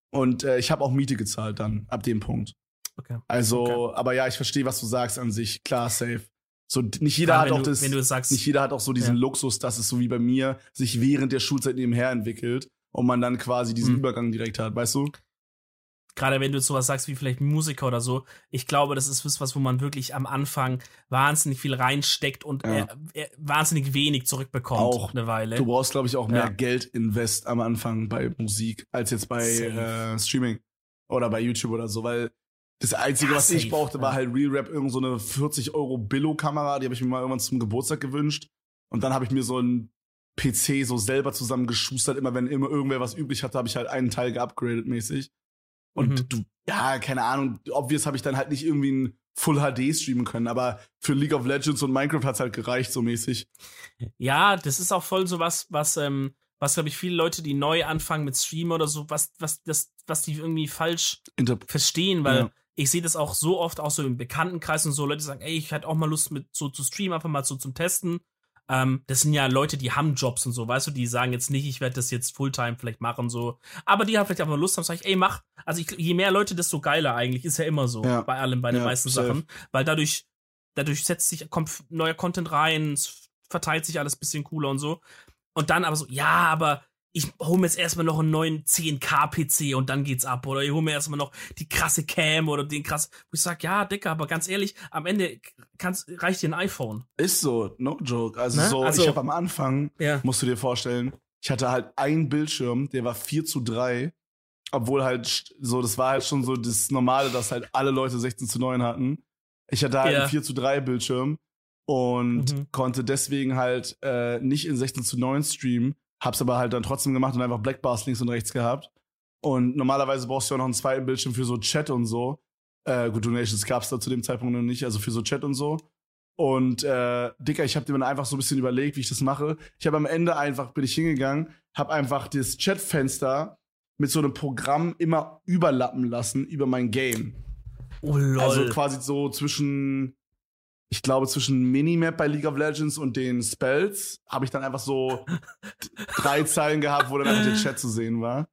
Und äh, ich habe auch Miete gezahlt dann, ab dem Punkt. Okay. Also, okay. aber ja, ich verstehe, was du sagst an sich. Klar, safe. So, nicht jeder Klar, hat auch du, das, wenn du sagst, nicht jeder hat auch so diesen ja. Luxus, dass es so wie bei mir sich während der Schulzeit nebenher entwickelt und man dann quasi diesen hm. Übergang direkt hat, weißt du? Gerade wenn du sowas sagst wie vielleicht Musiker oder so, ich glaube, das ist was, wo man wirklich am Anfang wahnsinnig viel reinsteckt und ja. er, er wahnsinnig wenig zurückbekommt auch eine Weile. Du brauchst, glaube ich, auch mehr ja. Geld invest am Anfang bei Musik, als jetzt bei äh, Streaming oder bei YouTube oder so, weil das Einzige, ja, was safe. ich brauchte, war halt Real Rap, irgend so eine vierzig Euro Billo-Kamera, die habe ich mir mal irgendwann zum Geburtstag gewünscht. Und dann habe ich mir so einen P C so selber zusammengeschustert. Immer wenn immer irgendwer was übrig hatte, habe ich halt einen Teil geupgradet mäßig. Und mhm. du, ja, keine Ahnung, obvious habe ich dann halt nicht irgendwie ein Full H D streamen können, aber für League of Legends und Minecraft hat's halt gereicht, so mäßig. Ja, das ist auch voll so was, was, ähm, was, glaube ich, viele Leute, die neu anfangen mit Streamen oder so, was, was, das, was die irgendwie falsch Inter- verstehen, weil ja. ich sehe das auch so oft, auch so im Bekanntenkreis und so, Leute sagen, ey, ich hätte auch mal Lust mit so zu streamen, einfach mal so zum Testen. Ähm, das sind ja Leute, die haben Jobs und so, weißt du, die sagen jetzt nicht, ich werde das jetzt Fulltime vielleicht machen, so. Aber die haben vielleicht einfach Lust haben, sag ich, ey, mach. Also ich, je mehr Leute, desto geiler eigentlich, ist ja immer so, ja. bei allem, bei den ja, meisten safe. Sachen. Weil dadurch, dadurch setzt sich, kommt neuer Content rein, es verteilt sich alles ein bisschen cooler und so. Und dann aber so, ja, aber ich hole mir jetzt erstmal noch einen neuen zehn K P C und dann geht's ab. Oder ich hole mir erstmal noch die krasse Cam oder den krass, wo ich sag, ja, Dicker, aber ganz ehrlich, am Ende kannst, reicht dir ein iPhone. Ist so, no joke. Also, ne? so, also ich habe am Anfang, ja. musst du dir vorstellen, ich hatte halt einen Bildschirm, der war vier zu drei, obwohl halt so, das war halt schon so das Normale, dass halt alle Leute sechzehn zu neun hatten. Ich hatte halt ja. einen vier zu drei Bildschirm und mhm. konnte deswegen halt äh, nicht in sechzehn zu neun streamen. Hab's aber halt dann trotzdem gemacht und einfach Blackbars links und rechts gehabt. Und normalerweise brauchst du ja auch noch einen zweiten Bildschirm für so Chat und so. Äh, gut, Donations gab's da zu dem Zeitpunkt noch nicht, also für so Chat und so. Und äh, Dicker, ich hab mir dann einfach so ein bisschen überlegt, wie ich das mache. Ich habe am Ende einfach, bin ich hingegangen, hab einfach das Chatfenster mit so einem Programm immer überlappen lassen über mein Game. Oh lol. Also quasi so zwischen... Ich glaube, zwischen Minimap bei League of Legends und den Spells habe ich dann einfach so drei Zeilen gehabt, wo dann einfach der Chat zu sehen war.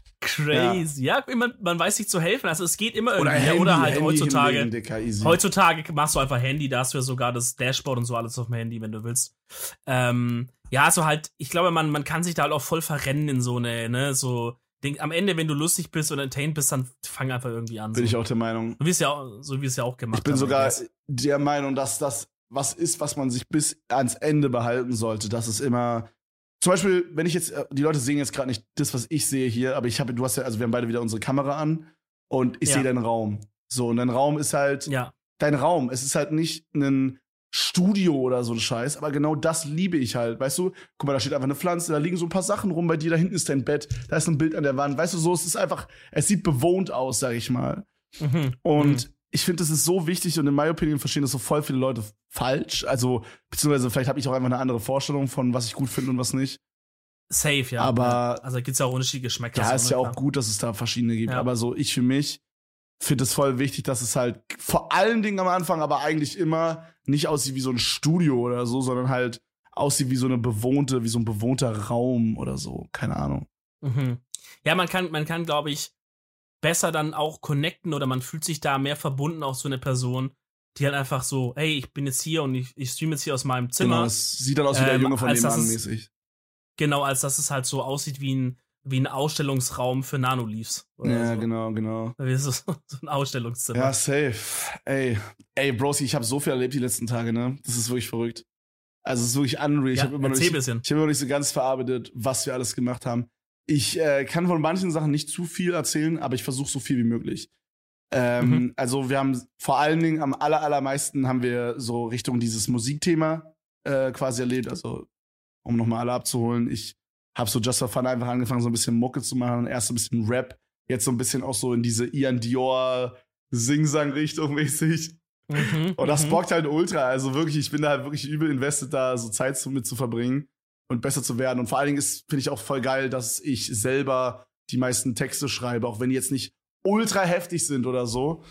Crazy. Ja, ja man, man weiß sich zu helfen. Also es geht immer irgendwie. Oder, Handy, oder halt Handy heutzutage. Dicker, easy. Heutzutage machst du einfach Handy, da hast du ja sogar das Dashboard und so alles auf dem Handy, wenn du willst. Ähm, ja, also halt, ich glaube, man, man kann sich da halt auch voll verrennen in so eine, ne, so. Denk, am Ende, wenn du lustig bist und entertained bist, dann fang einfach irgendwie an. Bin so. ich auch der Meinung. So wie es ja auch, so wie es ja auch gemacht Ich bin haben, sogar der Meinung, dass das was ist, was man sich bis ans Ende behalten sollte. Das ist immer. Zum Beispiel, wenn ich jetzt, die Leute sehen jetzt gerade nicht das, was ich sehe hier, aber ich habe, du hast ja, also wir haben beide wieder unsere Kamera an und ich ja. sehe deinen Raum. So, und dein Raum ist halt ja. dein Raum. Es ist halt nicht ein Studio oder so ein Scheiß, aber genau das liebe ich halt, weißt du? Guck mal, da steht einfach eine Pflanze, da liegen so ein paar Sachen rum bei dir, da hinten ist dein Bett, da ist ein Bild an der Wand, weißt du, so, es ist einfach, es sieht bewohnt aus, sag ich mal. Mhm. Und mhm. ich finde, das ist so wichtig und in meiner Opinion verstehen das so voll viele Leute falsch, also, beziehungsweise vielleicht habe ich auch einfach eine andere Vorstellung von, was ich gut finde und was nicht. Safe, ja. Aber, also gibt's ja auch unterschiedliche Geschmäcker. Ja, so, ist ne? ja auch Klar. gut, dass es da verschiedene gibt, ja. aber so, ich für mich finde es voll wichtig, dass es halt vor allen Dingen am Anfang, aber eigentlich immer nicht aussieht wie so ein Studio oder so, sondern halt aussieht wie so eine bewohnte, wie so ein bewohnter Raum oder so. Keine Ahnung. Mhm. Ja, man kann, man kann, glaube ich, besser dann auch connecten oder man fühlt sich da mehr verbunden auch zu einer Person, die halt einfach so, hey, ich bin jetzt hier und ich, ich streame jetzt hier aus meinem Zimmer. Genau, es sieht dann aus wie der ähm, Junge von als nebenan dass es- mäßig. Genau, als dass es halt so aussieht wie ein, wie ein Ausstellungsraum für Nanoleafs. oder Ja, so. genau, genau. Wie so, so ein Ausstellungszimmer. Ja, safe. Ey, ey, Brosi, ich habe so viel erlebt die letzten Tage, ne? Das ist wirklich verrückt. Also, es ist wirklich unreal. Ich Ja, habe immer, noch erzähl nicht- bisschen. ich hab immer noch nicht so ganz verarbeitet, was wir alles gemacht haben. Ich äh, kann von manchen Sachen nicht zu viel erzählen, aber ich versuche so viel wie möglich. Ähm, Mhm. Also wir haben vor allen Dingen am aller, allermeisten haben wir so Richtung dieses Musikthema äh, quasi erlebt. Also um nochmal alle abzuholen, ich habe so just for fun einfach angefangen, so ein bisschen Mucke zu machen. Erst so ein bisschen Rap, jetzt so ein bisschen auch so in diese Ian Dior Sing-Sang-Richtung mäßig. Mhm, Und das mhm. bockt halt ultra. Also wirklich, ich bin da halt wirklich übel invested, da so Zeit zu, mit zu verbringen und besser zu werden. Und vor allen Dingen ist, finde ich auch voll geil, dass ich selber die meisten Texte schreibe, auch wenn die jetzt nicht ultra heftig sind oder so.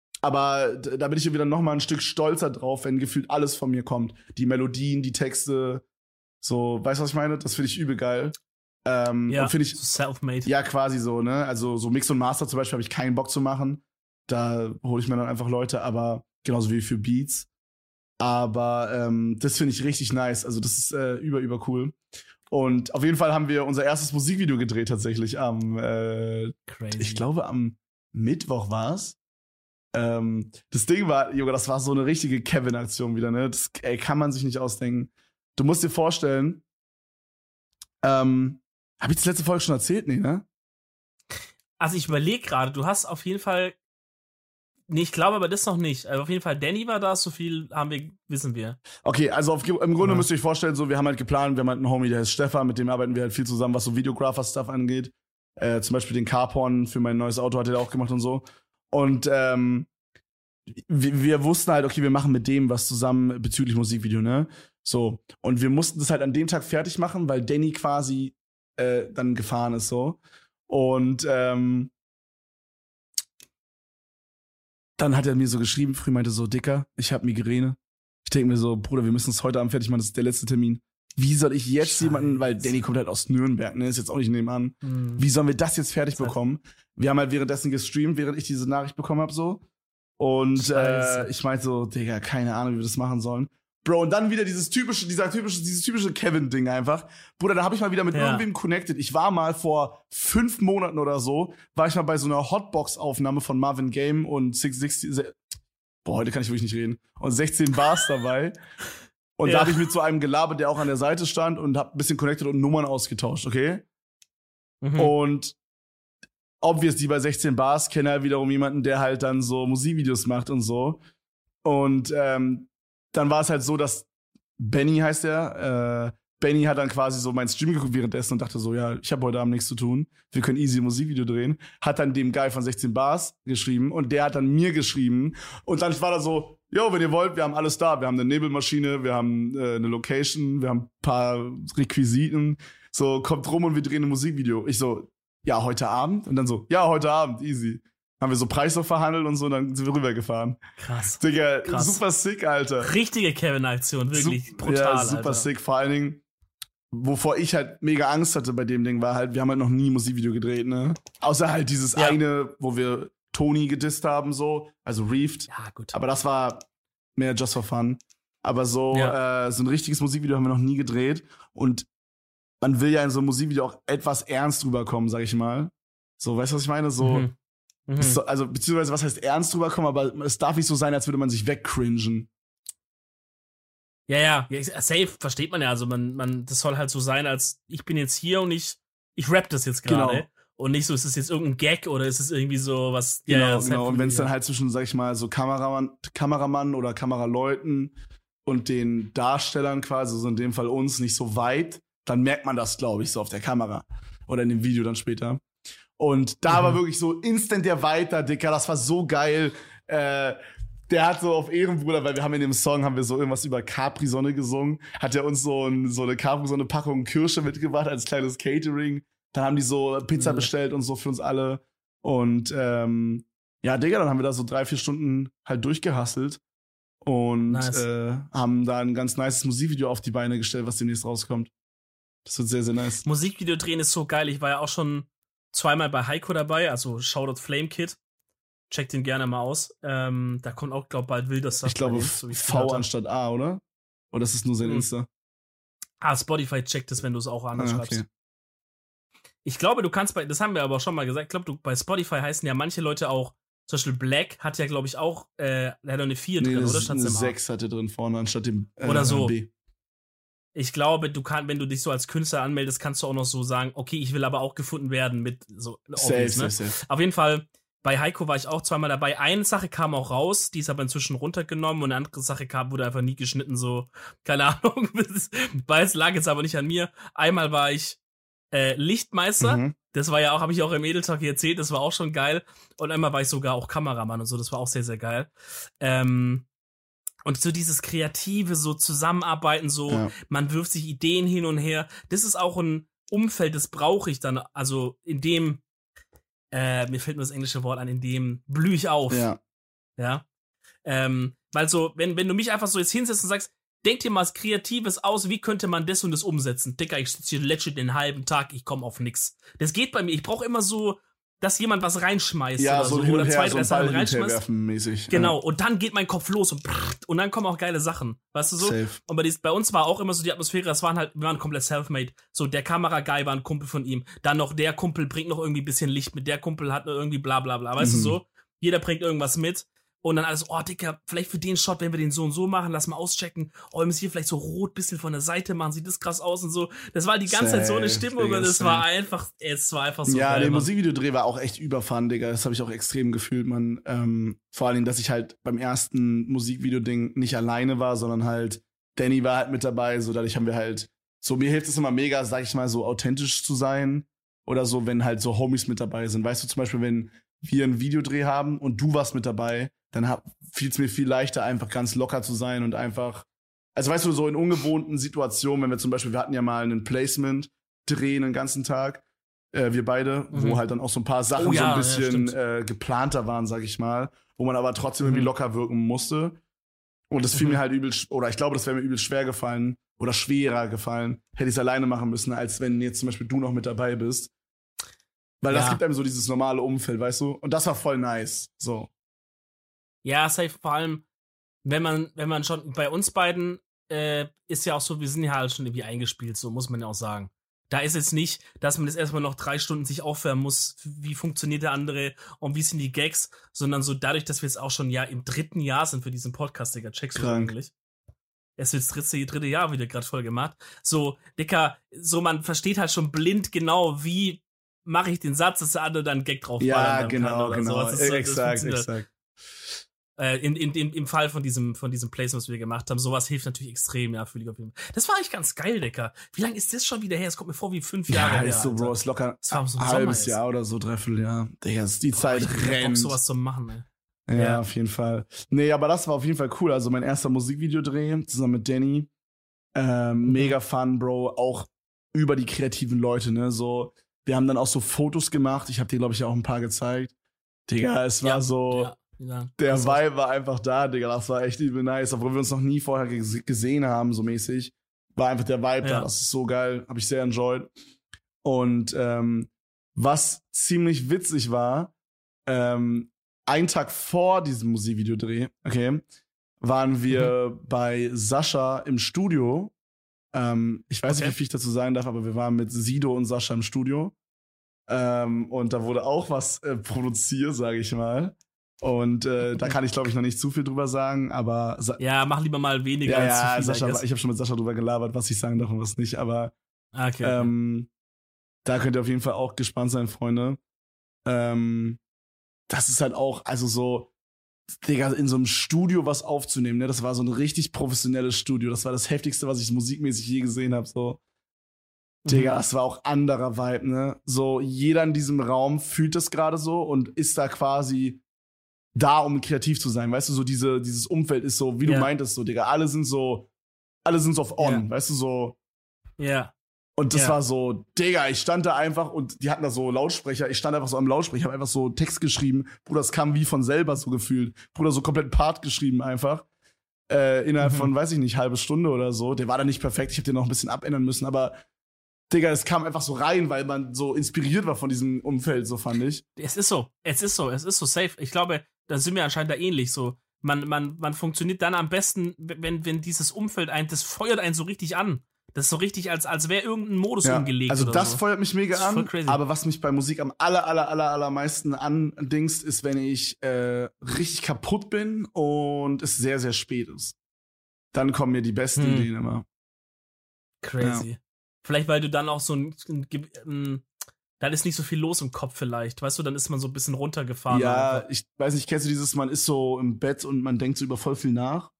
Aber d- da bin ich wieder noch mal ein Stück stolzer drauf, wenn gefühlt alles von mir kommt. Die Melodien, die Texte. So, weißt du, was ich meine? Das finde ich übel geil. Ähm, ja, und finde ich. So self-made. Ja, quasi so, ne? Also so Mix und Master zum Beispiel habe ich keinen Bock zu machen. Da hole ich mir dann einfach Leute, aber genauso wie für Beats. Aber ähm, das finde ich richtig nice. Also das ist äh, über, über cool. Und auf jeden Fall haben wir unser erstes Musikvideo gedreht tatsächlich am, äh, Crazy. ich glaube am Mittwoch war es. Ähm, das Ding war, Junge, das war so eine richtige Kevin-Aktion wieder, ne? Das ey, kann man sich nicht ausdenken. Du musst dir vorstellen, ähm, habe ich das letzte Folge schon erzählt? Nee, ne? Also ich überlege gerade, du hast auf jeden Fall, nee, ich glaube aber das noch nicht. Also auf jeden Fall, Danny war da, so viel haben wir, wissen wir. Okay, also auf, im Grunde ja. müsst ihr euch vorstellen, so, wir haben halt geplant, wir haben halt einen Homie, der heißt Stefan, mit dem arbeiten wir halt viel zusammen, was so Videographer-Stuff angeht. Äh, zum Beispiel den Carporn für mein neues Auto hat er auch gemacht und so. Und ähm, wir, wir wussten halt, okay, wir machen mit dem was zusammen bezüglich Musikvideo, ne? So. Und wir mussten das halt an dem Tag fertig machen, weil Danny quasi äh, dann gefahren ist, so. Und ähm, dann hat er mir so geschrieben, früh meinte so, Dicker, ich hab Migräne. Ich denke mir so, Bruder, wir müssen es heute Abend fertig machen, das ist der letzte Termin. Wie soll ich jetzt Scheiße. jemanden, weil Danny kommt halt aus Nürnberg, ne, ist jetzt auch nicht nebenan. Mhm. Wie sollen wir das jetzt fertig das heißt, bekommen? Wir haben halt währenddessen gestreamt, während ich diese Nachricht bekommen habe, so. Und äh, ich meinte so, Digga, keine Ahnung, wie wir das machen sollen. Bro, und dann wieder dieses typische, dieser typische, dieses typische Kevin-Ding einfach. Bruder, da habe ich mal wieder mit ja. irgendwem connected. Ich war mal vor fünf Monaten oder so, war ich mal bei so einer Hotbox-Aufnahme von Marvin Game und six sixty. Boah, heute kann ich wirklich nicht reden. Und sechzehn Bars dabei. Und ja. da habe ich mit so einem gelabert, der auch an der Seite stand und hab ein bisschen connected und Nummern ausgetauscht, okay? Mhm. Und obviously bei sechzehn Bars kenne er wiederum jemanden, der halt dann so Musikvideos macht und so. Und ähm, dann war es halt so, dass Benny heißt er, äh, Benny hat dann quasi so mein Stream geguckt währenddessen und dachte so, ja, ich habe heute Abend nichts zu tun, wir können easy ein Musikvideo drehen. Hat dann dem Guy von sechzehn Bars geschrieben und der hat dann mir geschrieben und dann war da so, yo, wenn ihr wollt, wir haben alles da, wir haben eine Nebelmaschine, wir haben äh, eine Location, wir haben ein paar Requisiten, so, kommt rum und wir drehen ein Musikvideo. Ich so, ja, heute Abend? Und dann so, ja, heute Abend, easy. Haben wir so Preis noch verhandelt und so, und dann sind wir rübergefahren. Krass. Digga, Krass. Super sick, Alter. Richtige Kevin-Aktion, wirklich Sup- brutal, ja, super Alter. sick. Vor allen Dingen, wovor ich halt mega Angst hatte bei dem Ding, war halt, wir haben halt noch nie ein Musikvideo gedreht, ne? Außer halt dieses ja. eine, wo wir Tony gedisst haben, so, also Reefed. Ja, gut. Aber das war mehr just for fun. Aber so, ja. äh, so ein richtiges Musikvideo haben wir noch nie gedreht. Und man will ja in so einem Musikvideo auch etwas ernst rüberkommen, sag ich mal. So, weißt du, was ich meine? So, mhm. Mhm. So, also, beziehungsweise, was heißt ernst rüberkommen, aber es darf nicht so sein, als würde man sich wegcringen. Ja, ja, ja, safe, versteht man ja. Also, man, man, das soll halt so sein, als ich bin jetzt hier und ich, ich rap das jetzt gerade. Genau. Und nicht so, ist es jetzt irgendein Gag oder ist es irgendwie so was. Genau, ja, genau. Halt und wenn es dann halt zwischen, sag ich mal, so Kameramann, Kameramann oder Kameraleuten und den Darstellern quasi, so in dem Fall uns, nicht so weit, dann merkt man das, glaube ich, so auf der Kamera. Oder in dem Video dann später. Und da mhm. war wirklich so instant der Weiter, Dicker, das war so geil. Äh, der hat so auf Ehrenbruder, weil wir haben in dem Song, haben wir so irgendwas über Capri-Sonne gesungen, hat er uns so, ein, so eine Capri-Sonne-Packung Kirsche mitgebracht als kleines Catering. Dann haben die so Pizza mhm. bestellt und so für uns alle. Und ähm, ja, Digga, dann haben wir da so drei, vier Stunden halt durchgehustelt. Und nice. äh, haben da ein ganz nices Musikvideo auf die Beine gestellt, was demnächst rauskommt. Das wird sehr, sehr nice. Musikvideo drehen ist so geil. Ich war ja auch schon zweimal bei Heiko dabei, also Shoutout Flame Kid. Checkt den gerne mal aus. Ähm, da kommt auch, glaub bald wilder Stuff. Ich glaube so V anstatt A, oder? Oder ist es nur sein mhm. Insta? Ah, Spotify checkt es, wenn du es auch anders ah, okay. schreibst. Ich glaube, du kannst bei, das haben wir aber auch schon mal gesagt, ich glaube, du bei Spotify heißen ja manche Leute auch, zum Beispiel Black hat ja, glaube ich, auch, äh, der hat doch eine vier nee, drin, oder? Stand's eine sechs hatte drin vorne, anstatt dem äh, oder so. B. Ich glaube, du kannst, wenn du dich so als Künstler anmeldest, kannst du auch noch so sagen, okay, ich will aber auch gefunden werden mit so. Safe, obvious, safe, ne? safe. Auf jeden Fall, bei Heiko war ich auch zweimal dabei. Eine Sache kam auch raus, die ist aber inzwischen runtergenommen und eine andere Sache kam, wurde einfach nie geschnitten, so, keine Ahnung, weil es lag jetzt aber nicht an mir. Einmal war ich äh, Lichtmeister, mhm. das war ja auch, habe ich auch im Edeltalk erzählt, das war auch schon geil. Und einmal war ich sogar auch Kameramann und so, das war auch sehr, sehr geil. Ähm, Und so dieses kreative, so Zusammenarbeiten, so, ja. man wirft sich Ideen hin und her. Das ist auch ein Umfeld, das brauche ich dann, also in dem, äh, mir fällt nur das englische Wort an, in dem blühe ich auf. Ja. Ja. Ähm, weil so, wenn, wenn du mich einfach so jetzt hinsetzt und sagst, denk dir mal was Kreatives aus, wie könnte man das und das umsetzen? Dicker, ich sitze hier legit den halben Tag, ich komme auf nix. Das geht bei mir, ich brauche immer so, dass jemand was reinschmeißt ja, oder so, so, oder zwei, so drei Sachen reinschmeißt. Mäßig. Genau, ja. und dann geht mein Kopf los und und dann kommen auch geile Sachen, weißt du so? Safe. Und bei, dies, bei uns war auch immer so die Atmosphäre, das waren halt, wir waren komplett self-made. So, der Kameraguy war ein Kumpel von ihm, dann noch der Kumpel bringt noch irgendwie ein bisschen Licht mit, der Kumpel hat noch irgendwie bla bla bla, weißt mhm. du so? Jeder bringt irgendwas mit. Und dann alles, oh, Dicker, vielleicht für den Shot, wenn wir den so und so machen, lass mal auschecken. Oh, wir müssen hier vielleicht so rot bisschen von der Seite machen, sieht das krass aus und so. Das war die ganze safe, Zeit so eine Stimmung Digga, und es war einfach, es war einfach so ja, geil. Ja, der Musikvideodreh war auch echt überfahren, Digga. Das habe ich auch extrem gefühlt, man. Ähm, vor allen Dingen, dass ich halt beim ersten Musikvideo-Ding nicht alleine war, sondern halt Danny war halt mit dabei. So, dadurch haben wir halt, so mir hilft es immer mega, sag ich mal, so authentisch zu sein. Oder so, wenn halt so Homies mit dabei sind. Weißt du, zum Beispiel, wenn wir einen Videodreh haben und du warst mit dabei, dann fiel es mir viel leichter, einfach ganz locker zu sein und einfach, also weißt du, so in ungewohnten Situationen, wenn wir zum Beispiel, wir hatten ja mal einen Placement, drehen den ganzen Tag, äh, wir beide, mhm. wo halt dann auch so ein paar Sachen oh, ja, so ein bisschen ja, äh, geplanter waren, sag ich mal, wo man aber trotzdem mhm. irgendwie locker wirken musste. Und das fiel mhm. mir halt übel, oder ich glaube, das wäre mir übel schwer gefallen oder schwerer gefallen, hätte ich es alleine machen müssen, als wenn jetzt zum Beispiel du noch mit dabei bist. Weil ja. das gibt einem so dieses normale Umfeld, weißt du? Und das war voll nice, so. Ja, safe, vor allem, wenn man, wenn man schon, bei uns beiden äh, ist ja auch so, wir sind ja halt schon irgendwie eingespielt, so muss man ja auch sagen. Da ist jetzt nicht, dass man jetzt erstmal noch drei Stunden sich aufwärmen muss, wie funktioniert der andere und wie sind die Gags, sondern so dadurch, dass wir jetzt auch schon ja im dritten Jahr sind für diesen Podcast, Digga, checkst du eigentlich? Es wird das dritte, dritte Jahr wieder gerade voll gemacht. So, Dicker, so man versteht halt schon blind genau, wie mache ich den Satz, dass der andere dann einen Gag drauf ja, genau, genau, so. exakt, exakt. Äh, in, in, in, im Fall von diesem, von diesem Placement, was wir gemacht haben, sowas hilft natürlich extrem, ja, fühle ich auf jeden Fall. Das war eigentlich ganz geil, Dicker. Wie lange ist das schon wieder her? Es kommt mir vor wie fünf Jahre her. Ja, ist so, Bro, ist locker ein so halbes Jahr oder so, Dreivierteljahr. Digga, ist die Boah, Zeit ich rennt. Bock, sowas zu machen, ey. Ja, ja, auf jeden Fall. Nee, aber das war auf jeden Fall cool. Also mein erster Musikvideodreh zusammen mit Danny. Ähm, mhm. Mega fun, Bro. Auch über die kreativen Leute, ne, so. Wir haben dann auch so Fotos gemacht. Ich habe dir, glaube ich, auch ein paar gezeigt. Digga, es war ja, so, ja, ja, der Vibe war einfach da, Digga. Das war echt übel nice. Obwohl wir uns noch nie vorher g- gesehen haben, so mäßig. War einfach der Vibe ja. da. Das ist so geil. Habe ich sehr enjoyed. Und ähm, was ziemlich witzig war, ähm, einen Tag vor diesem Musikvideodreh, okay, waren wir mhm. bei Sascha im Studio. Ähm, ich weiß okay. nicht, wie viel ich dazu sagen darf, aber wir waren mit Sido und Sascha im Studio. Ähm, und da wurde auch was äh, produziert, sage ich mal. Und äh, da kann ich, glaube ich, noch nicht zu viel drüber sagen, aber... Sa- ja, mach lieber mal weniger ja, als ja, zu viel. Sascha, ich habe schon mit Sascha drüber gelabert, was ich sagen darf und was nicht, aber okay, ähm, okay. da könnt ihr auf jeden Fall auch gespannt sein, Freunde. Ähm, das ist halt auch, also so, Digga, in so einem Studio was aufzunehmen, ne? Das war so ein richtig professionelles Studio. Das war das Heftigste, was ich musikmäßig je gesehen habe. So, mhm. Digga, das war auch anderer Vibe, ne? So, jeder in diesem Raum fühlt das gerade so und ist da quasi da, um kreativ zu sein. Weißt du, so diese, dieses Umfeld ist so, wie ja. du meintest, so, Digga, alle sind so, alle sind so auf on, ja. weißt du, so. Ja. Und das ja. war so, Digga, ich stand da einfach und die hatten da so Lautsprecher, ich stand einfach so am Lautsprecher, hab einfach so Text geschrieben, Bruder, das kam wie von selber so gefühlt. Bruder, so komplett Part geschrieben einfach. Äh, innerhalb mhm. von, weiß ich nicht, halbe Stunde oder so. Der war da nicht perfekt, ich hab den noch ein bisschen abändern müssen, aber Digga, es kam einfach so rein, weil man so inspiriert war von diesem Umfeld, so fand ich. Es ist so, es ist so, es ist so safe. Ich glaube, da sind wir anscheinend da ähnlich so. Man, man, man funktioniert dann am besten, wenn, wenn dieses Umfeld einen, das feuert einen so richtig an. Das ist so richtig, als, als wäre irgendein Modus ja, umgelegt. Also oder das so. feuert mich mega an. Aber was mich bei Musik am aller, aller, aller, allermeisten andingst, ist, wenn ich äh, richtig kaputt bin und es sehr, sehr spät ist. Dann kommen mir die besten hm. Ideen immer. Crazy. Ja. Vielleicht, weil du dann auch so ein, ein, ein dann ist nicht so viel los im Kopf vielleicht. Weißt du, dann ist man so ein bisschen runtergefahren. Ja, einfach. Ich weiß nicht, kennst du dieses, man ist so im Bett und man denkt so über voll viel nach?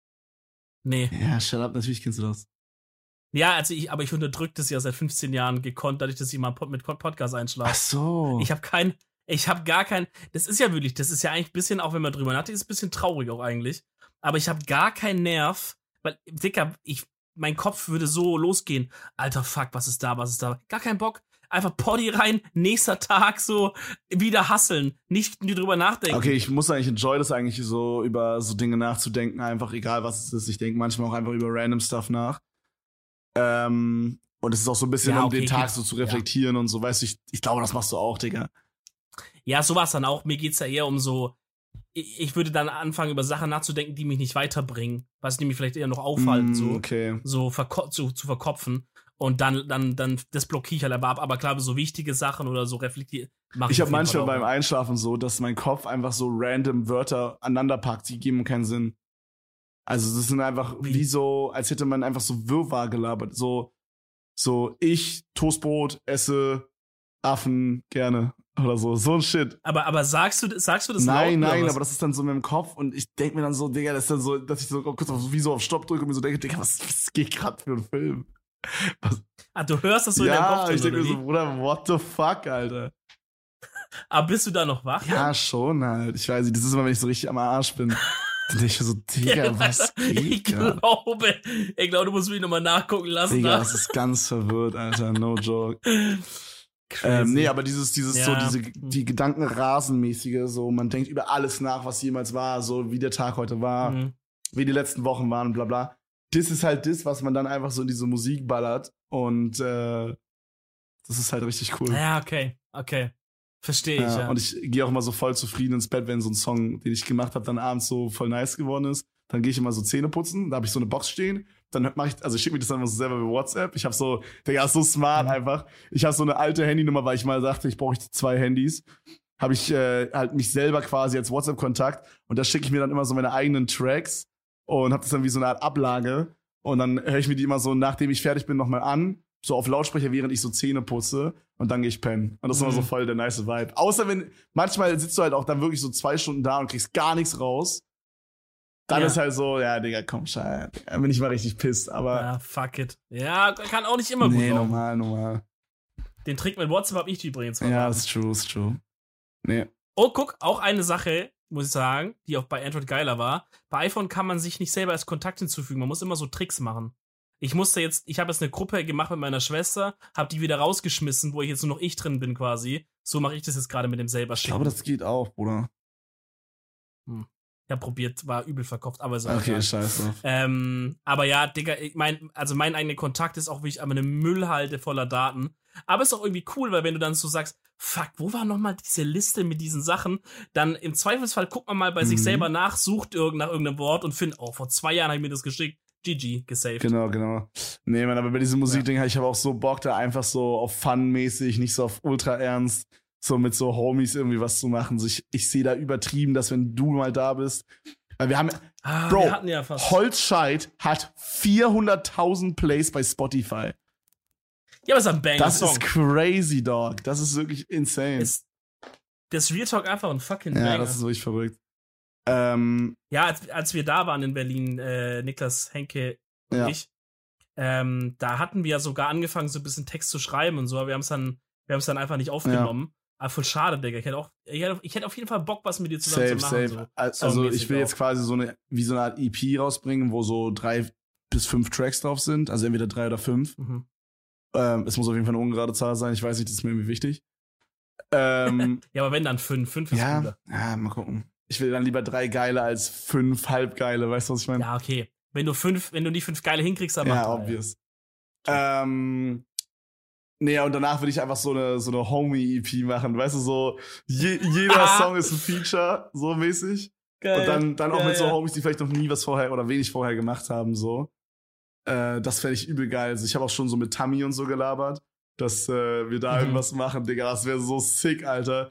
Nee. Ja, shut up, natürlich kennst du das. Ja, also ich, aber ich unterdrücke das ja seit fünfzehn Jahren gekonnt, dadurch, dass ich mal mit Podcast einschlafe. Ach so. Ich habe kein, ich habe gar kein, das ist ja wirklich, das ist ja eigentlich ein bisschen, auch wenn man drüber nachdenkt, ist ein bisschen traurig auch eigentlich. Aber ich habe gar keinen Nerv, weil, Dicker, ich, mein Kopf würde so losgehen. Alter, fuck, was ist da, was ist da? Gar keinen Bock. einfach Poddy rein, nächster Tag so, wieder hustlen, nicht drüber nachdenken. Okay, ich muss eigentlich enjoy das eigentlich so, über so Dinge nachzudenken, einfach egal was es ist. Ich denke manchmal auch einfach über random Stuff nach. Ähm, und es ist auch so ein bisschen, ja, um okay, den Tag so zu reflektieren ja. und so, weißt du, ich, ich glaube, das machst du auch, Digga. Ja, so war es dann auch. Mir geht's ja eher um so, ich, ich würde dann anfangen, über Sachen nachzudenken, die mich nicht weiterbringen, was die mich vielleicht eher noch aufhalten, mm, so, okay. so verko- zu, zu verkopfen. Und dann, dann, dann, das blockiere ich halt aber ab. Aber klar, so wichtige Sachen oder so reflektiere mache ich. Ich habe manchmal beim Einschlafen so, dass mein Kopf einfach so random Wörter aneinander packt, die geben keinen Sinn. Also das sind einfach wie, wie so, als hätte man einfach so Wirrwarr gelabert. So, so ich, Toastbrot, esse Affen gerne oder so. So ein Shit. Aber, aber sagst du, sagst du das Nein, laut, nein, aber das ist dann so in meinem Kopf und ich denke mir dann so, Digga, das ist dann so, dass ich so kurz auf, wie so auf Stopp drücke und mir so denke, Digga, was, was geht gerade für ein Film? Was? Ah, du hörst das so ja, in deinem Kopf. Ja, ich denke mir so, Bruder, what the fuck, Alter? Aber bist du da noch wach? Ja, schon halt. Ich weiß nicht, das ist immer, wenn ich so richtig am Arsch bin. Dann denke ich mir so, Digga, ja, was geht? Ich glaube, ich glaube, du musst mich nochmal nachgucken lassen. Digga, das ist ganz verwirrt, Alter, no joke. Ähm, nee, aber dieses, dieses, ja. so, diese, die Gedankenrasenmäßige, so, man denkt über alles nach, was jemals war, so, wie der Tag heute war, mhm. wie die letzten Wochen waren, bla, bla. Das ist halt das, was man dann einfach so in diese Musik ballert und, äh, das ist halt richtig cool. Ja, okay, okay. Verstehe ich, ja, ja. Und ich gehe auch immer so voll zufrieden ins Bett, wenn so ein Song, den ich gemacht habe, dann abends so voll nice geworden ist. Dann gehe ich immer so Zähne putzen, da habe ich so eine Box stehen. Dann mache ich, also ich schicke mir das dann immer so selber über WhatsApp. Ich habe so, Digga, ist so smart einfach. Ich habe so eine alte Handynummer, weil ich mal sagte, ich brauche zwei Handys. Habe ich äh, halt mich selber quasi als WhatsApp-Kontakt und da schicke ich mir dann immer so meine eigenen Tracks und habe das dann wie so eine Art Ablage. Und dann höre ich mir die immer so, nachdem ich fertig bin, nochmal an. So auf Lautsprecher, während ich so Zähne putze und dann gehe ich pennen. Und das ist mhm. immer so voll der nice Vibe. Außer wenn, manchmal sitzt du halt auch dann wirklich so zwei Stunden da und kriegst gar nichts raus. Dann ja. ist halt so, ja, Digga, komm, scheiße. Dann bin ich mal richtig pisst, aber. Ja, fuck it. Ja, kann auch nicht immer gut Nee, laufen. normal, normal. Den Trick mit WhatsApp hab ich übrigens verraten. Ja, das ist true, ist true. Nee. Oh, guck, auch eine Sache, muss ich sagen, die auch bei Android geiler war. Bei iPhone kann man sich nicht selber als Kontakt hinzufügen. Man muss immer so Tricks machen. Ich musste jetzt, ich habe jetzt eine Gruppe gemacht mit meiner Schwester, habe die wieder rausgeschmissen, wo ich jetzt nur noch ich drin bin quasi. So mache ich das jetzt gerade mit dem selber schicken. Ich glaube, das geht auch, Bruder. Hm. Ich hab probiert, war übel verkauft, aber so. Okay, scheiße. Ähm, aber ja, Digga, ich mein, also mein eigener Kontakt ist auch wirklich aber eine Müllhalde voller Daten. Aber ist auch irgendwie cool, weil wenn du dann so sagst, fuck, wo war nochmal diese Liste mit diesen Sachen? Dann im Zweifelsfall guckt man mal bei mhm. sich selber nach, sucht irgend nach irgendeinem Wort und findet, oh, vor zwei Jahren habe ich mir das geschickt. G G, gesaved. Genau, genau. Nee, man, aber bei diesem Musikding, ja. ich habe auch so Bock, da einfach so auf Fun-mäßig, nicht so auf ultra ernst, so mit so Homies irgendwie was zu machen. So ich, ich sehe da übertrieben, dass wenn du mal da bist, weil wir haben, ah, Bro, wir hatten ja fast. Holzscheit hat vierhunderttausend Plays bei Spotify. Ja, aber ist ein Banger Das Song. ist crazy, Dog. Das ist wirklich insane. Ist, das Real Talk einfach ein fucking ja, Banger. Ja, das ist wirklich verrückt. Ähm, ja, als, als wir da waren in Berlin, äh, Niklas, Henke und ja. ich, ähm, da hatten wir ja sogar angefangen, so ein bisschen Text zu schreiben und so, aber wir haben es dann, wir haben es dann einfach nicht aufgenommen. Ja. Aber voll schade, Digga. Ich hätte auch, ich hätte, ich hätte auf jeden Fall Bock, was mit dir zusammen safe, zu machen. Safe. So, also ich will auch. jetzt quasi so eine, wie so eine Art E P rausbringen, wo so drei bis fünf Tracks drauf sind, also entweder drei oder fünf. Mhm. Ähm, es muss auf jeden Fall eine ungerade Zahl sein, ich weiß nicht, das ist mir irgendwie wichtig. Ähm, ja, aber wenn dann fünf, fünf ist ja, cooler. Ja, mal gucken. Ich will dann lieber drei geile als fünf halbgeile, weißt du, was ich meine? Ja, okay. Wenn du fünf, wenn du die fünf geile hinkriegst, dann mach Ja, obvious. Ja. Ähm, nee, und danach würde ich einfach so eine, so eine Homie-E P machen, weißt du, so je, jeder ah. Song ist ein Feature, so mäßig. Geil. Und dann, dann auch Geil, mit so Homies, die vielleicht noch nie was vorher oder wenig vorher gemacht haben, so. Äh, das fände ich übel geil. Also ich habe auch schon so mit Tammy und so gelabert, dass äh, wir da mhm. irgendwas machen, Digga. Das wäre so sick, Alter.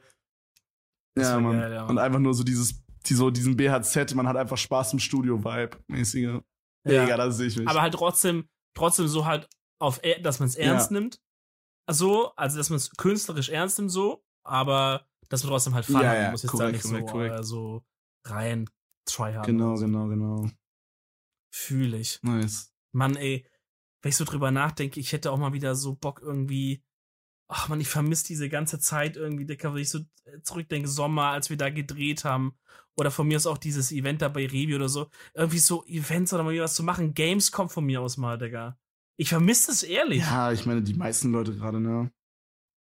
Ja, Mann. Geil, ja, Mann. Und einfach nur so dieses, die, so diesen B H Z, man hat einfach Spaß im Studio-Vibe, mäßige. Ja. Digga, das sehe ich mich. Aber halt trotzdem, trotzdem so halt auf, dass man es ernst ja. nimmt. So, also dass man es künstlerisch ernst nimmt, so, aber dass man trotzdem halt Fun ja, hat. Ja, man muss jetzt korrekt, da nicht korrekt, so, korrekt. Äh, so rein tryhard. Genau, so. genau, genau. Fühle ich. Nice. Mann, ey, wenn ich so drüber nachdenke, ich hätte auch mal wieder so Bock irgendwie, ach man, ich vermisse diese ganze Zeit irgendwie, Dicker, wenn ich so zurückdenke, Sommer, als wir da gedreht haben, oder von mir aus auch dieses Event da bei Revi oder so, irgendwie so Events oder mal wieder was zu machen, Games kommt von mir aus mal, Digga. Ich vermisse das ehrlich. Ja, ich meine, die meisten Leute gerade, ne?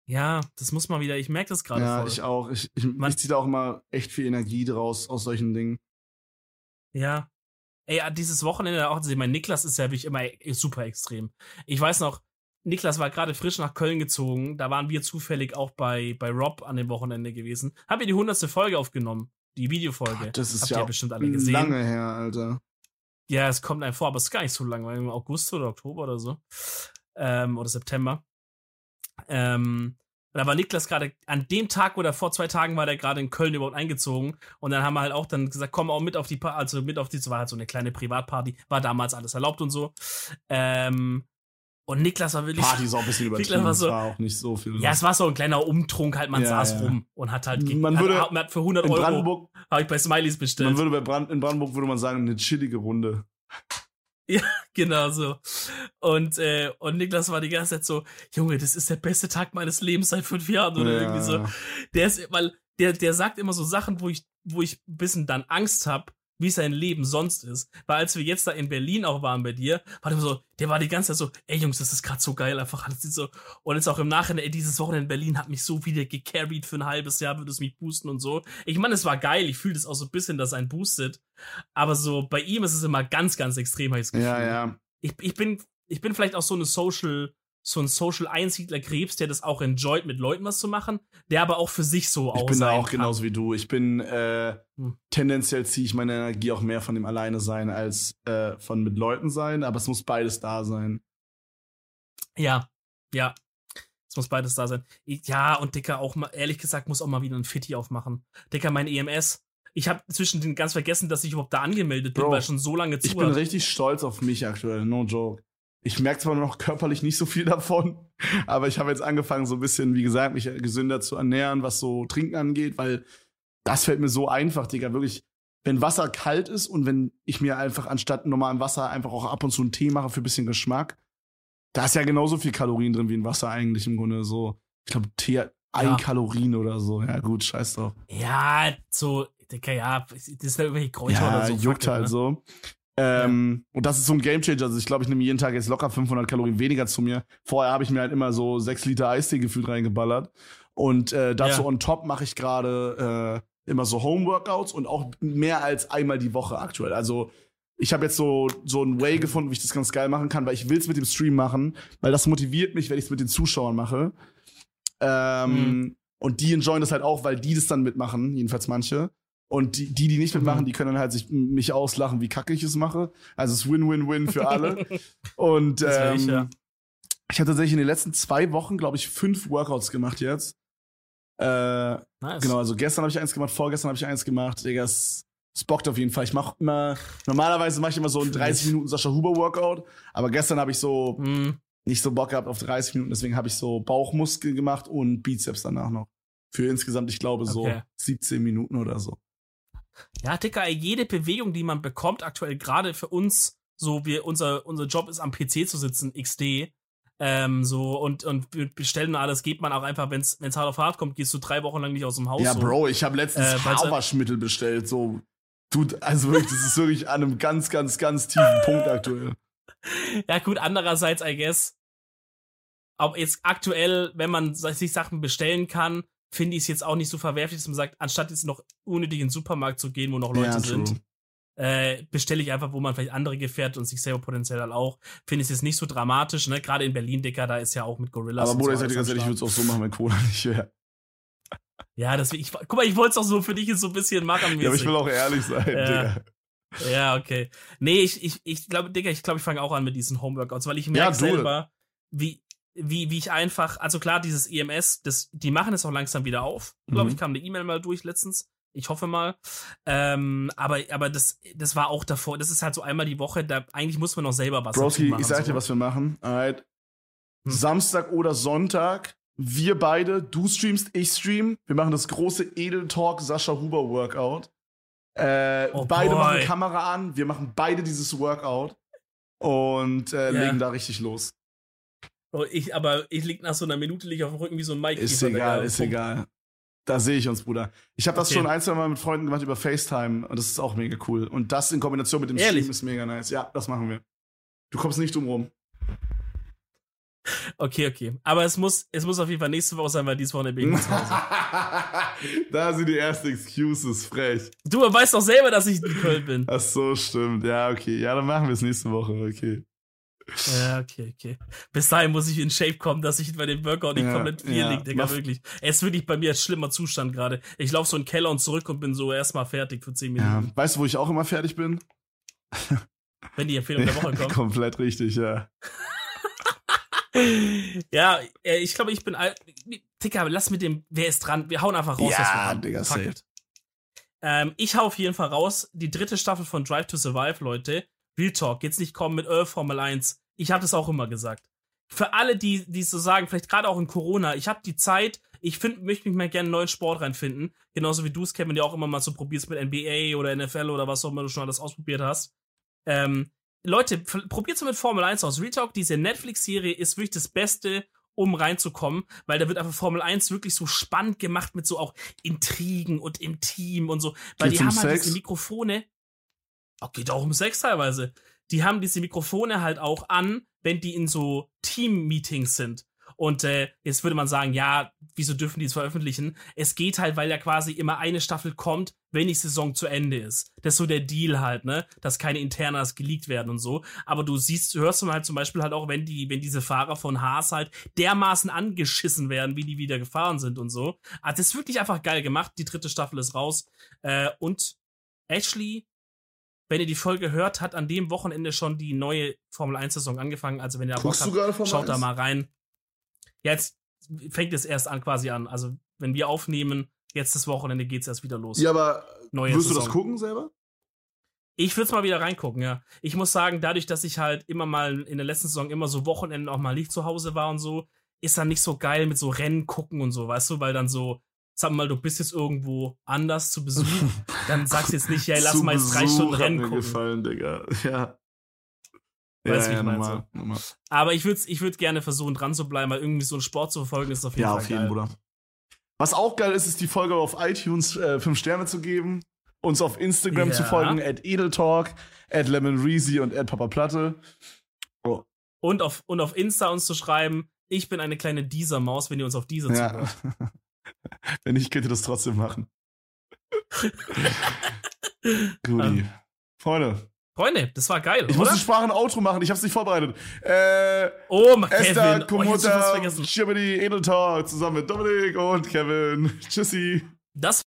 Ja, das muss man wieder, ich merke das gerade Ja, voll. ich auch. Ich, ich, ich ziehe da auch immer echt viel Energie draus aus solchen Dingen. Ja. Ey, dieses Wochenende auch, mein Niklas ist ja wie ich immer super extrem. Ich weiß noch, Niklas war gerade frisch nach Köln gezogen, da waren wir zufällig auch bei, bei Rob an dem Wochenende gewesen. Haben wir die hundertste Folge aufgenommen, die Videofolge. Gott, das ist Habt ja ihr bestimmt alle gesehen. Lange her, Alter. Ja, es kommt einem vor, aber es ist gar nicht so lange, weil im August oder Oktober oder so. Ähm, oder September. Ähm, da war Niklas gerade an dem Tag oder vor zwei Tagen war der gerade in Köln überhaupt eingezogen und dann haben wir halt auch dann gesagt, komm auch mit auf die Party, also mit auf die, es war halt so eine kleine Privatparty, war damals alles erlaubt und so. Ähm, und Niklas war wirklich. Party ist auch ein bisschen übertrieben, war so, es war auch nicht so viel. Ja, es war so ein kleiner Umtrunk, halt, man ja, saß ja. rum und hat halt man würde, hat, hat für hundert Euro habe ich bei Smileys bestellt. Man würde bei Brand, in Brandenburg würde man sagen, eine chillige Runde. Ja, genau so. Und, äh, und Niklas war die ganze Zeit so, Junge, das ist der beste Tag meines Lebens seit fünf Jahren oder ja. irgendwie so. Der ist, weil, der, der sagt immer so Sachen, wo ich, wo ich ein bisschen dann Angst habe, wie sein Leben sonst ist. Weil als wir jetzt da in Berlin auch waren bei dir, war der so, der war die ganze Zeit so, ey Jungs, das ist gerade so geil, einfach alles so. Und jetzt auch im Nachhinein, ey, dieses Wochenende in Berlin hat mich so wieder gecarried für ein halbes Jahr, würde es mich boosten und so. Ich meine, es war geil, ich fühle das auch so ein bisschen, dass ein boostet. Aber so, bei ihm ist es immer ganz, ganz extrem, habe ich das Gefühl. Ja, ja. Ich, ich bin, ich bin vielleicht auch so eine Social, so ein Social-Einsiedler-Krebs, der das auch enjoyt, mit Leuten was zu machen, der aber auch für sich so ich auch bin da auch kann. genauso wie du. Ich bin, äh, hm. tendenziell ziehe ich meine Energie auch mehr von dem Alleine sein als äh, von mit Leuten sein, aber es muss beides da sein. Ja, ja. Es muss beides da sein. Ich, ja, und Dicker auch mal, ehrlich gesagt, muss auch mal wieder ein Fitti aufmachen. Dicker, mein E M S. Ich habe zwischendrin ganz vergessen, dass ich überhaupt da angemeldet bin, Bro, weil ich schon so lange zu Ich bin hat. richtig stolz auf mich aktuell, no joke. Ich merke zwar noch körperlich nicht so viel davon, aber ich habe jetzt angefangen, so ein bisschen, wie gesagt, mich gesünder zu ernähren, was so Trinken angeht, weil das fällt mir so einfach, Digga, wirklich. Wenn Wasser kalt ist und wenn ich mir einfach anstatt normalem Wasser einfach auch ab und zu einen Tee mache für ein bisschen Geschmack, da ist ja genauso viel Kalorien drin wie in Wasser eigentlich im Grunde so. Ich glaube, Tee hat ein ja. Kalorien oder so. Ja gut, scheiß drauf. Ja, so, Digga, ja, das sind ja irgendwelche Kräuter ja, oder so. juckt halt ne? so. Ähm, ja. Und das ist so ein Gamechanger. Also ich glaube, ich nehme jeden Tag jetzt locker fünfhundert Kalorien weniger zu mir. Vorher habe ich mir halt immer so sechs Liter Eistee gefühlt reingeballert. Und äh, dazu ja. on top mache ich gerade äh, immer so Home-Workouts und auch mehr als einmal die Woche aktuell. Also ich habe jetzt so so einen Way gefunden, wie ich das ganz geil machen kann, weil ich will es mit dem Stream machen, weil das motiviert mich, wenn ich es mit den Zuschauern mache. Ähm, mhm. Und die enjoyen das halt auch, weil die das dann mitmachen, jedenfalls manche. Und die, die, die nicht mitmachen, mhm. die können dann halt sich mich auslachen, wie kacke ich es mache. Also es ist Win-Win-Win für alle. Und ähm, ich, ja. ich habe tatsächlich in den letzten zwei Wochen, glaube ich, fünf Workouts gemacht jetzt. Äh, nice. Genau, also gestern habe ich eins gemacht, vorgestern habe ich eins gemacht. Digga, es, es bockt auf jeden Fall. Ich mache immer, normalerweise mache ich immer so einen dreißig Minuten Sascha Huber Workout, aber gestern habe ich so mhm. nicht so Bock gehabt auf dreißig Minuten, deswegen habe ich so Bauchmuskel gemacht und Bizeps danach noch. Für insgesamt, ich glaube, so okay. siebzehn Minuten oder so. Ja, Dicker, jede Bewegung, die man bekommt, aktuell gerade für uns, so wir, unser, unser Job ist am P C zu sitzen, X D, ähm, so, und, und bestellen alles, geht man auch einfach, wenn's, wenn's hart auf hart kommt, gehst du drei Wochen lang nicht aus dem Haus. Ja, so. Bro, ich habe letztens äh, Haarwaschmittel bestellt, so, du, also wirklich, das ist wirklich an einem ganz, ganz, ganz tiefen Punkt aktuell. Ja, gut, andererseits, I guess, auch jetzt aktuell, wenn man sich Sachen bestellen kann, finde ich es jetzt auch nicht so verwerflich, dass man sagt, anstatt jetzt noch unnötig in den Supermarkt zu gehen, wo noch Leute ja, sind, äh, bestelle ich einfach, wo man vielleicht andere gefährdet und sich selber potenziell halt auch. Finde ich es jetzt nicht so dramatisch, ne? Gerade in Berlin, Dicker, da ist ja auch mit Gorillas. Aber Bruder, so ich sag dir ganz ehrlich, ich würde es auch so machen, wenn Cola nicht wäre. Ja, deswegen, ich, guck mal, ich wollte es auch so für dich jetzt so ein bisschen machen. Ja, aber ich will auch ehrlich sein, ja. Digga. Ja, okay. Nee, ich, ich, ich glaube, Digga, ich glaube, ich fange auch an mit diesen Homeworkouts, weil ich merke ja, selber, wie, wie, wie ich einfach, also klar, dieses E M S, das, die machen es auch langsam wieder auf. Ich glaube, mhm. ich kam eine E-Mail mal durch letztens. Ich hoffe mal. Ähm, aber, aber das, das war auch davor, das ist halt so einmal die Woche, da, eigentlich muss man noch selber was Broski, machen. ich sag dir, so. was wir machen. Alright. Hm. Samstag oder Sonntag, wir beide, du streamst, ich stream. Wir machen das große Edel Talk Sascha Huber Workout. Äh, oh beide boy. machen Kamera an, wir machen beide dieses Workout und äh, yeah. legen da richtig los. Oh, ich, aber ich lieg nach so einer Minute lieg auf dem Rücken wie so ein Mike. Ist egal, ist egal. Da sehe ich uns, Bruder. Ich habe das okay. schon ein, zwei Mal mit Freunden gemacht über FaceTime und das ist auch mega cool. Und das in Kombination mit dem Ehrlich? Stream ist mega nice. Ja, das machen wir. Du kommst nicht drum rum. Okay, okay. Aber es muss, es muss auf jeden Fall nächste Woche sein, weil dieses Wochenende bin ich zu Hause. Da sind die ersten Excuses, frech. Du weißt doch selber, dass ich in Köln bin. Ach so, stimmt. Ja, okay. Ja, dann machen wir es nächste Woche, okay. Ja, okay, okay. Bis dahin muss ich in Shape kommen, dass ich bei dem Workout nicht ja, komplett viel ja. liege, Digga, wirklich. Es ist wirklich bei mir ein schlimmer Zustand gerade. Ich laufe so in den Keller und zurück und bin so erstmal fertig für zehn Minuten. Ja. Weißt du, wo ich auch immer fertig bin? Wenn die Empfehlung der Woche kommt. Komplett richtig, ja. Ja, ich glaube, ich bin alt. Digga, lass mit dem, wer ist dran? Wir hauen einfach raus. Ja, Digga, safe. Ähm, ich hau auf jeden Fall raus. Die dritte Staffel von Drive to Survive, Leute. Real Talk. Jetzt nicht kommen mit äh, Formel eins. Ich habe das auch immer gesagt. Für alle, die die so sagen, vielleicht gerade auch in Corona, ich habe die Zeit, ich find, möchte mich mal gerne einen neuen Sport reinfinden. Genauso wie du es, Kevin, ja auch immer mal so probierst mit N B A oder N F L oder was auch immer du schon alles ausprobiert hast. Ähm, Leute, probiert's mal mit Formel eins aus. Real Talk, diese Netflix-Serie ist wirklich das Beste, um reinzukommen, weil da wird einfach Formel eins wirklich so spannend gemacht mit so auch Intrigen und Intim und so. Weil Geht's die um haben halt Sex? Diese Mikrofone. Auch geht auch um Sex teilweise. Die haben diese Mikrofone halt auch an, wenn die in so Team-Meetings sind. Und äh, jetzt würde man sagen, ja, wieso dürfen die es veröffentlichen? Es geht halt, weil ja quasi immer eine Staffel kommt, wenn die Saison zu Ende ist. Das ist so der Deal halt, ne? Dass keine Internas geleakt werden und so. Aber du siehst, hörst du halt zum Beispiel halt auch, wenn die, wenn diese Fahrer von Haas halt dermaßen angeschissen werden, wie die wieder gefahren sind und so. Also das ist wirklich einfach geil gemacht. Die dritte Staffel ist raus. Äh, und Ashley, wenn ihr die Folge hört, hat an dem Wochenende schon die neue Formel eins Saison angefangen. Also wenn ihr da Bock habt, schaut da mal rein. Ja, jetzt fängt es erst an quasi an. Also wenn wir aufnehmen, jetzt das Wochenende geht's erst wieder los. Ja, aber Neue wirst Saison. Du das gucken selber? Ich würde es mal wieder reingucken, ja. Ich muss sagen, dadurch, dass ich halt immer mal in der letzten Saison immer so Wochenenden auch mal nicht zu Hause war und so, ist dann nicht so geil mit so Rennen gucken und so, weißt du? Weil dann so, sag mal, du bist jetzt irgendwo anders zu Besuch, dann sagst du jetzt nicht, ja, lass mal jetzt drei Stunden Rennen gucken. Hat mir gefallen, Digga. Ja. Weißt du, ja, wie ich meine? Ja, so. Aber ich würde ich würd gerne versuchen, dran zu bleiben, weil irgendwie so ein Sport zu verfolgen ist auf jeden ja, Fall auf jeden, geil. Bruder. Was auch geil ist, ist die Folge auf iTunes äh, fünf Sterne zu geben, uns auf Instagram ja. zu folgen, at edeltalk, at lemonreezy und at papaplatte. Oh. Und, auf, und auf Insta uns zu schreiben, ich bin eine kleine Deezer-Maus, wenn ihr uns auf Deezer ja. zuhört. Wenn nicht, könnt ihr das trotzdem machen. Guti. Um. Freunde. Freunde, das war geil, Ich oder? muss ein Sprachen-Outro machen, ich hab's nicht vorbereitet. Äh, oh, Esther, Kevin. Komuta, oh, Germany, Edeltalk, zusammen mit Dominik und Kevin. Tschüssi. Das